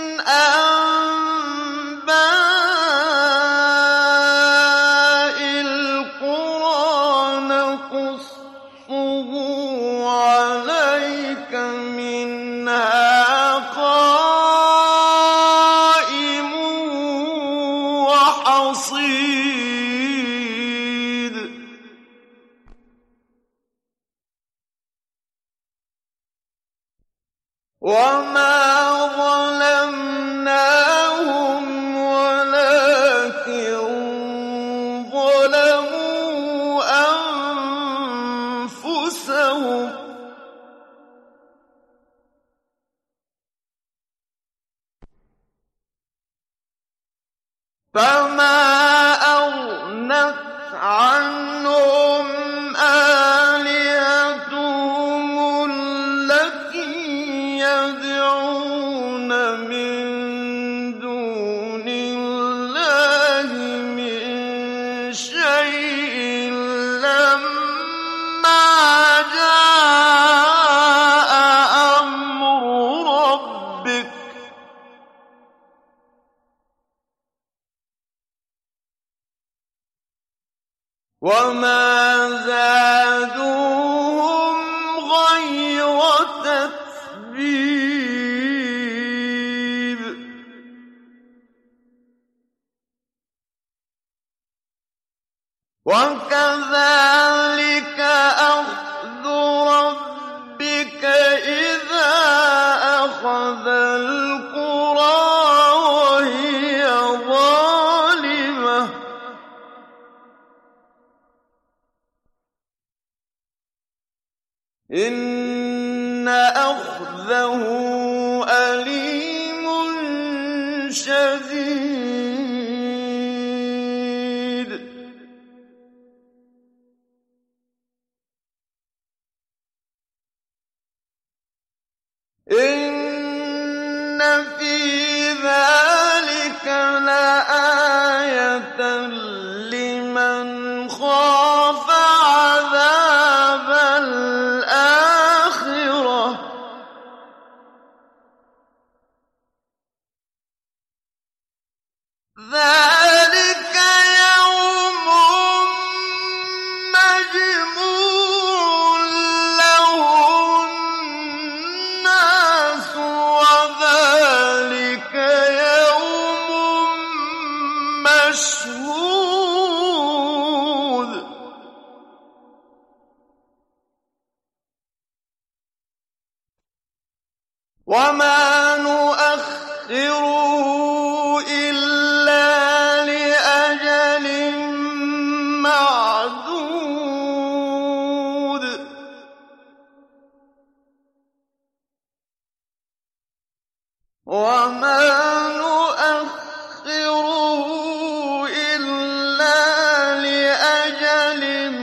أَنبَاءِ الْقُرَىٰ نَقُصُّهُ عَلَيْكَ ۖ مِنْهَا قَائِمٌ وَحَصِيدٌ وَمَا ظَلَمْنَاهُمْ وَلَٰكِن ظَلَمُوا أَنفُسَهُمْ ۖ فَمَا أَغْنَتْ عَنْهُمْ آلِهَتُهُمُ الَّتِي يَدْعُونَ مِن دُونِ اللَّهِ مِن شَيْءٍ لَّمَّا جَاءَ أَمْرُ رَبِّكَ ۖ وَمَا زَادُوهُمْ غَيْرَ تَتْبِيبٍ وَكَذَٰلِكَ أَخْذُ رَبِّكَ إِذَا أَخَذَ الْقُرَىٰ وَهِيَ ظَالِمَةٌ ۚ إِنَّ أَخْذَهُ أَلِيمٌ شَدِيدٌ إِنَّ فِي ذَٰلِكَ لَآيَةً لِّمَنْ خَافَ عَذَابَ الْآخِرَةِ ۚ ذَٰلِكَ يَوْمٌ مَّجْمُوعٌ لَّهُ النَّاسُ ۖ وَذَٰلِكَ يَوْمٌ مَّشْهُودٌ وَمَا نُؤَخِّرُهُ إِلَّا لِأَجَلٍ مَّعْدُودٍ وَمَا نُؤَخِّرُهُ إِلَّا لِأَجَلٍ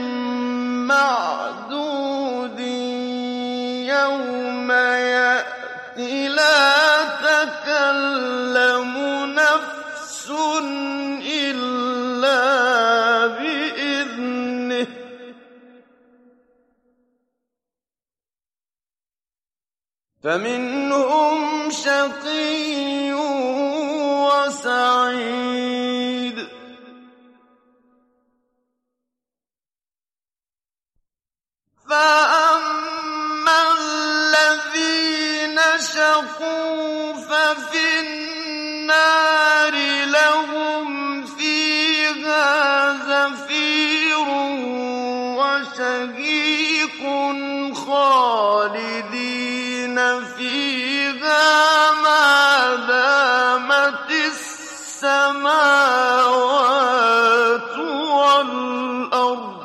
مَّعْدُودٍ يَوْمَ يَأْتِ لَا تَكَلَّمُ نَفْسٌ إِلَّا بِإِذْنِهِ فمنهم شقي وسعيد فأما الذين شقوا ففي النار لهم فيها زفير وشهيق خالدين فيها ما دامت السماوات والأرض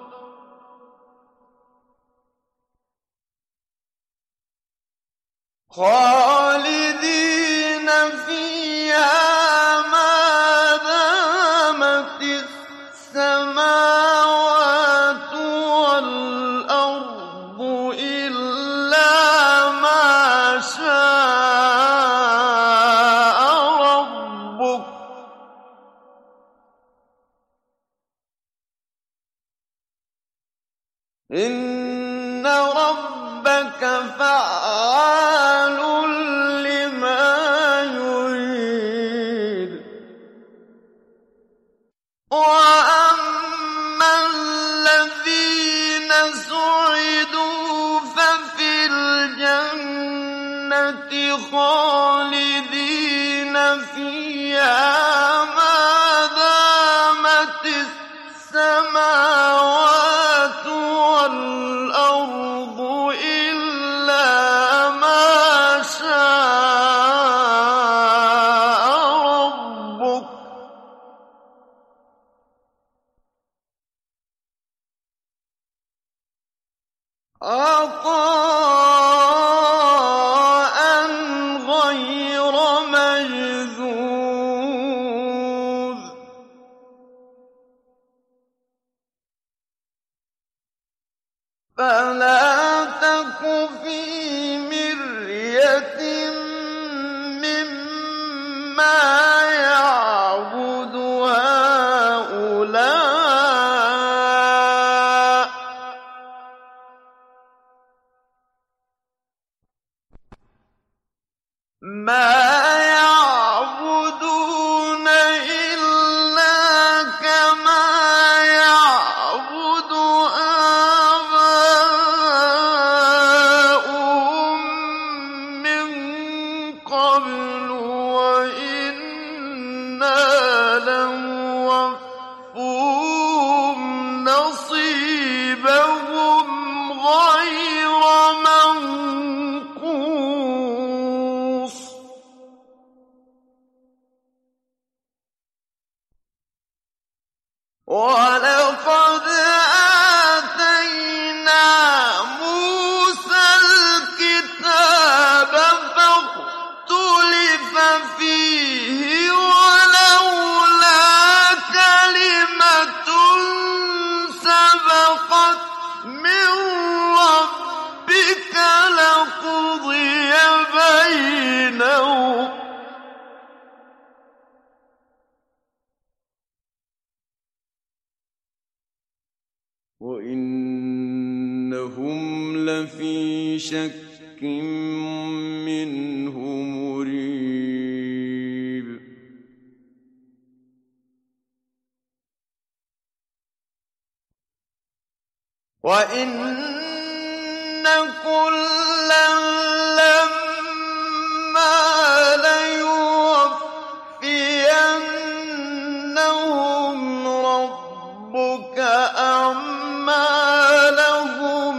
خالدين فيها ما دامت السماوات والأرض إلا ما شاء ربك إن ربك فعال لما يريد وأما الذين سعدوا ففي الجنة خالدين فيها ما دامت السماوات والأرض إلا ما شاء ربك عطاء غير مجذوذ فلا تك في مرية مما يعبد هؤلاء ما يعبدون إلا كما يعبد آباؤهم من قبل وإنا لموفوهم نصيبهم غير منقوص ولقد آتينا موسى الكتاب فاختلف فيه ولولا كلمة سبقت من ربك لقضي بينهم وإنهم لفي شك منه مريب وإن كلا لما ليوفينهم ربك أعمالهم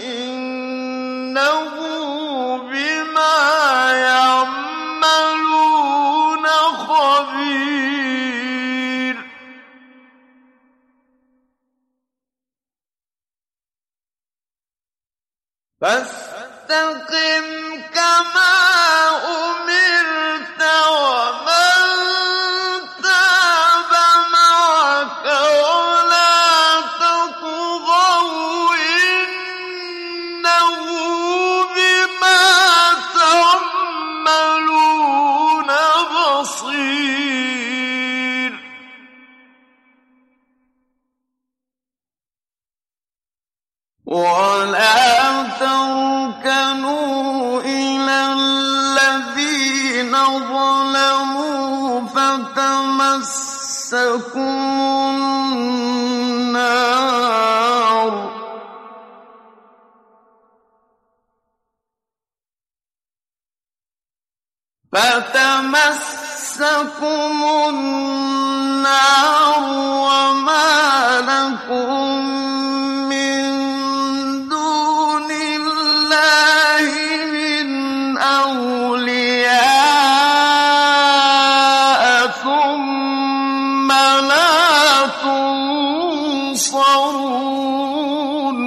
إنه بما يعملون خبير فاستقم كما أمرت ومن تاب معك ولا تطغوا إنه بما تعملون بصير ولا تركنوا إلى ظلموا فتمسكم النار وما لكم من دون الله من أولياء ثم لا تنصرون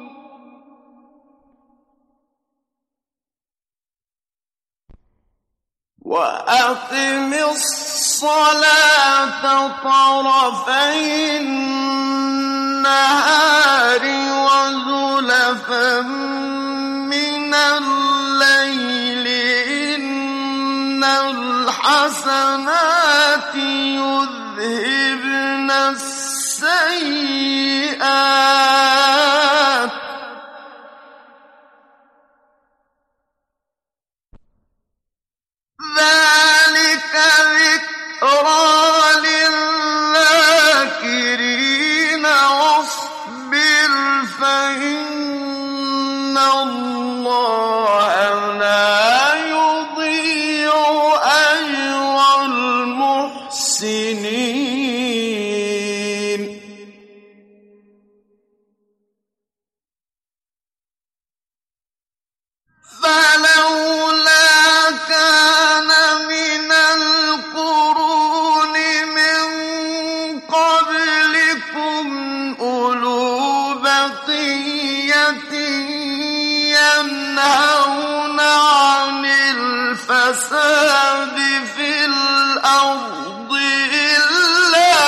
وأقم الصلاة طرفي النهار وزلفا من الليل إن الحسنات يذهبن السيئات ذلك ذكرى للذاكرين واصبر فإن الله لا يضيع أجر المحسنين فلولا كان من القرون من قبلكم أولو بقية ينهون عن الفساد في الأرض إلا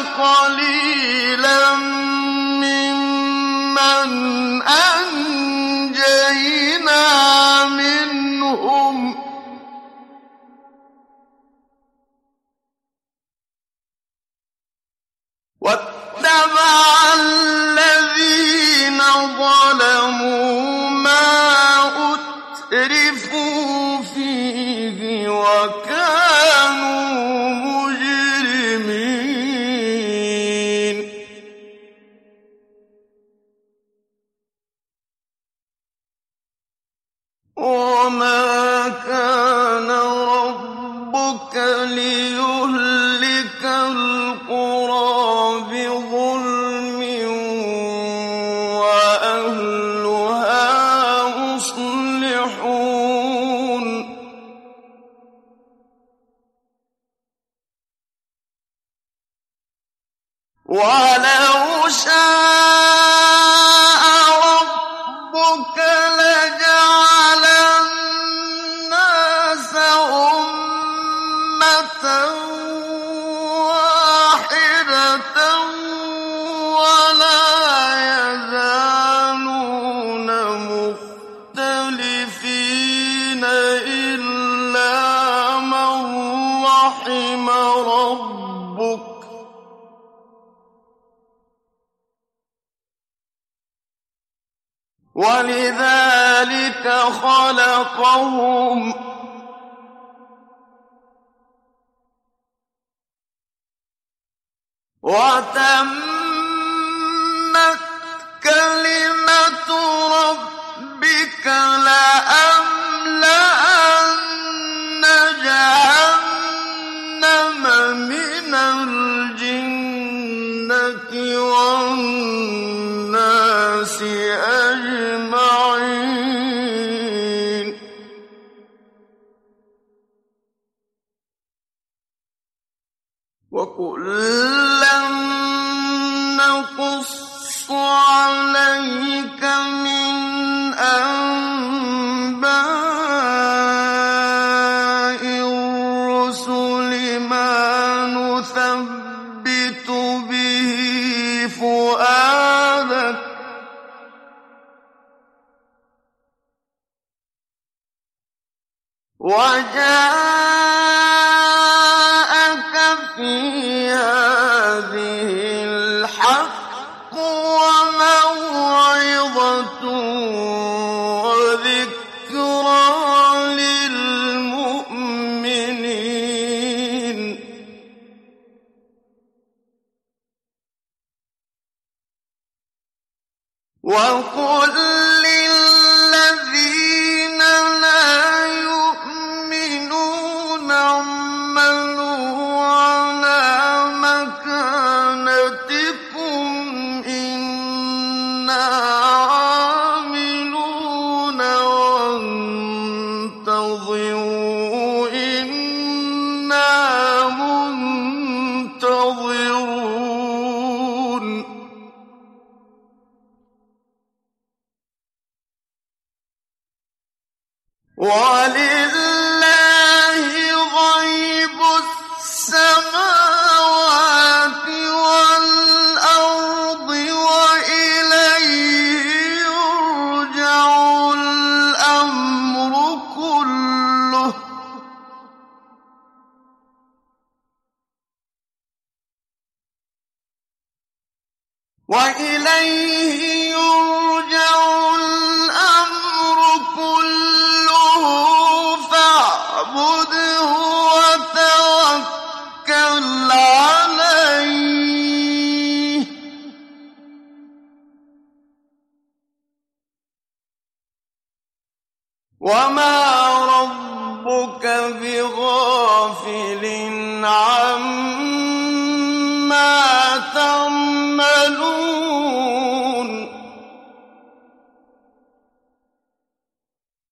قليلا ممن أنجينا منهم واتبع الذين ظلموا ما أترفوا فيه وكانوا مجرمين وما كان ربك ليهلك القرى بظلم وأهلها مصلحون ولو شاء ربك لجعل الناس أمة واحدة ولا يزالون مختلفين إلا من رحم ربك ولذلك خلقهم وتمت كلمة ربك لأملأن جهنم من الجنة والناس أجمعين وكلا نقص عليك من أنباء الرسل ما نثبت به فؤادك وجاءك في هذه الحق وموعظة وذكرى للمؤمنين وقل للذين لا يؤمنون اعملوا على مكانتكم إنا عاملون وانتظروا إنا منتظرون ولله غيب السماوات والأرض وإليه يرجع الأمر كله وإليه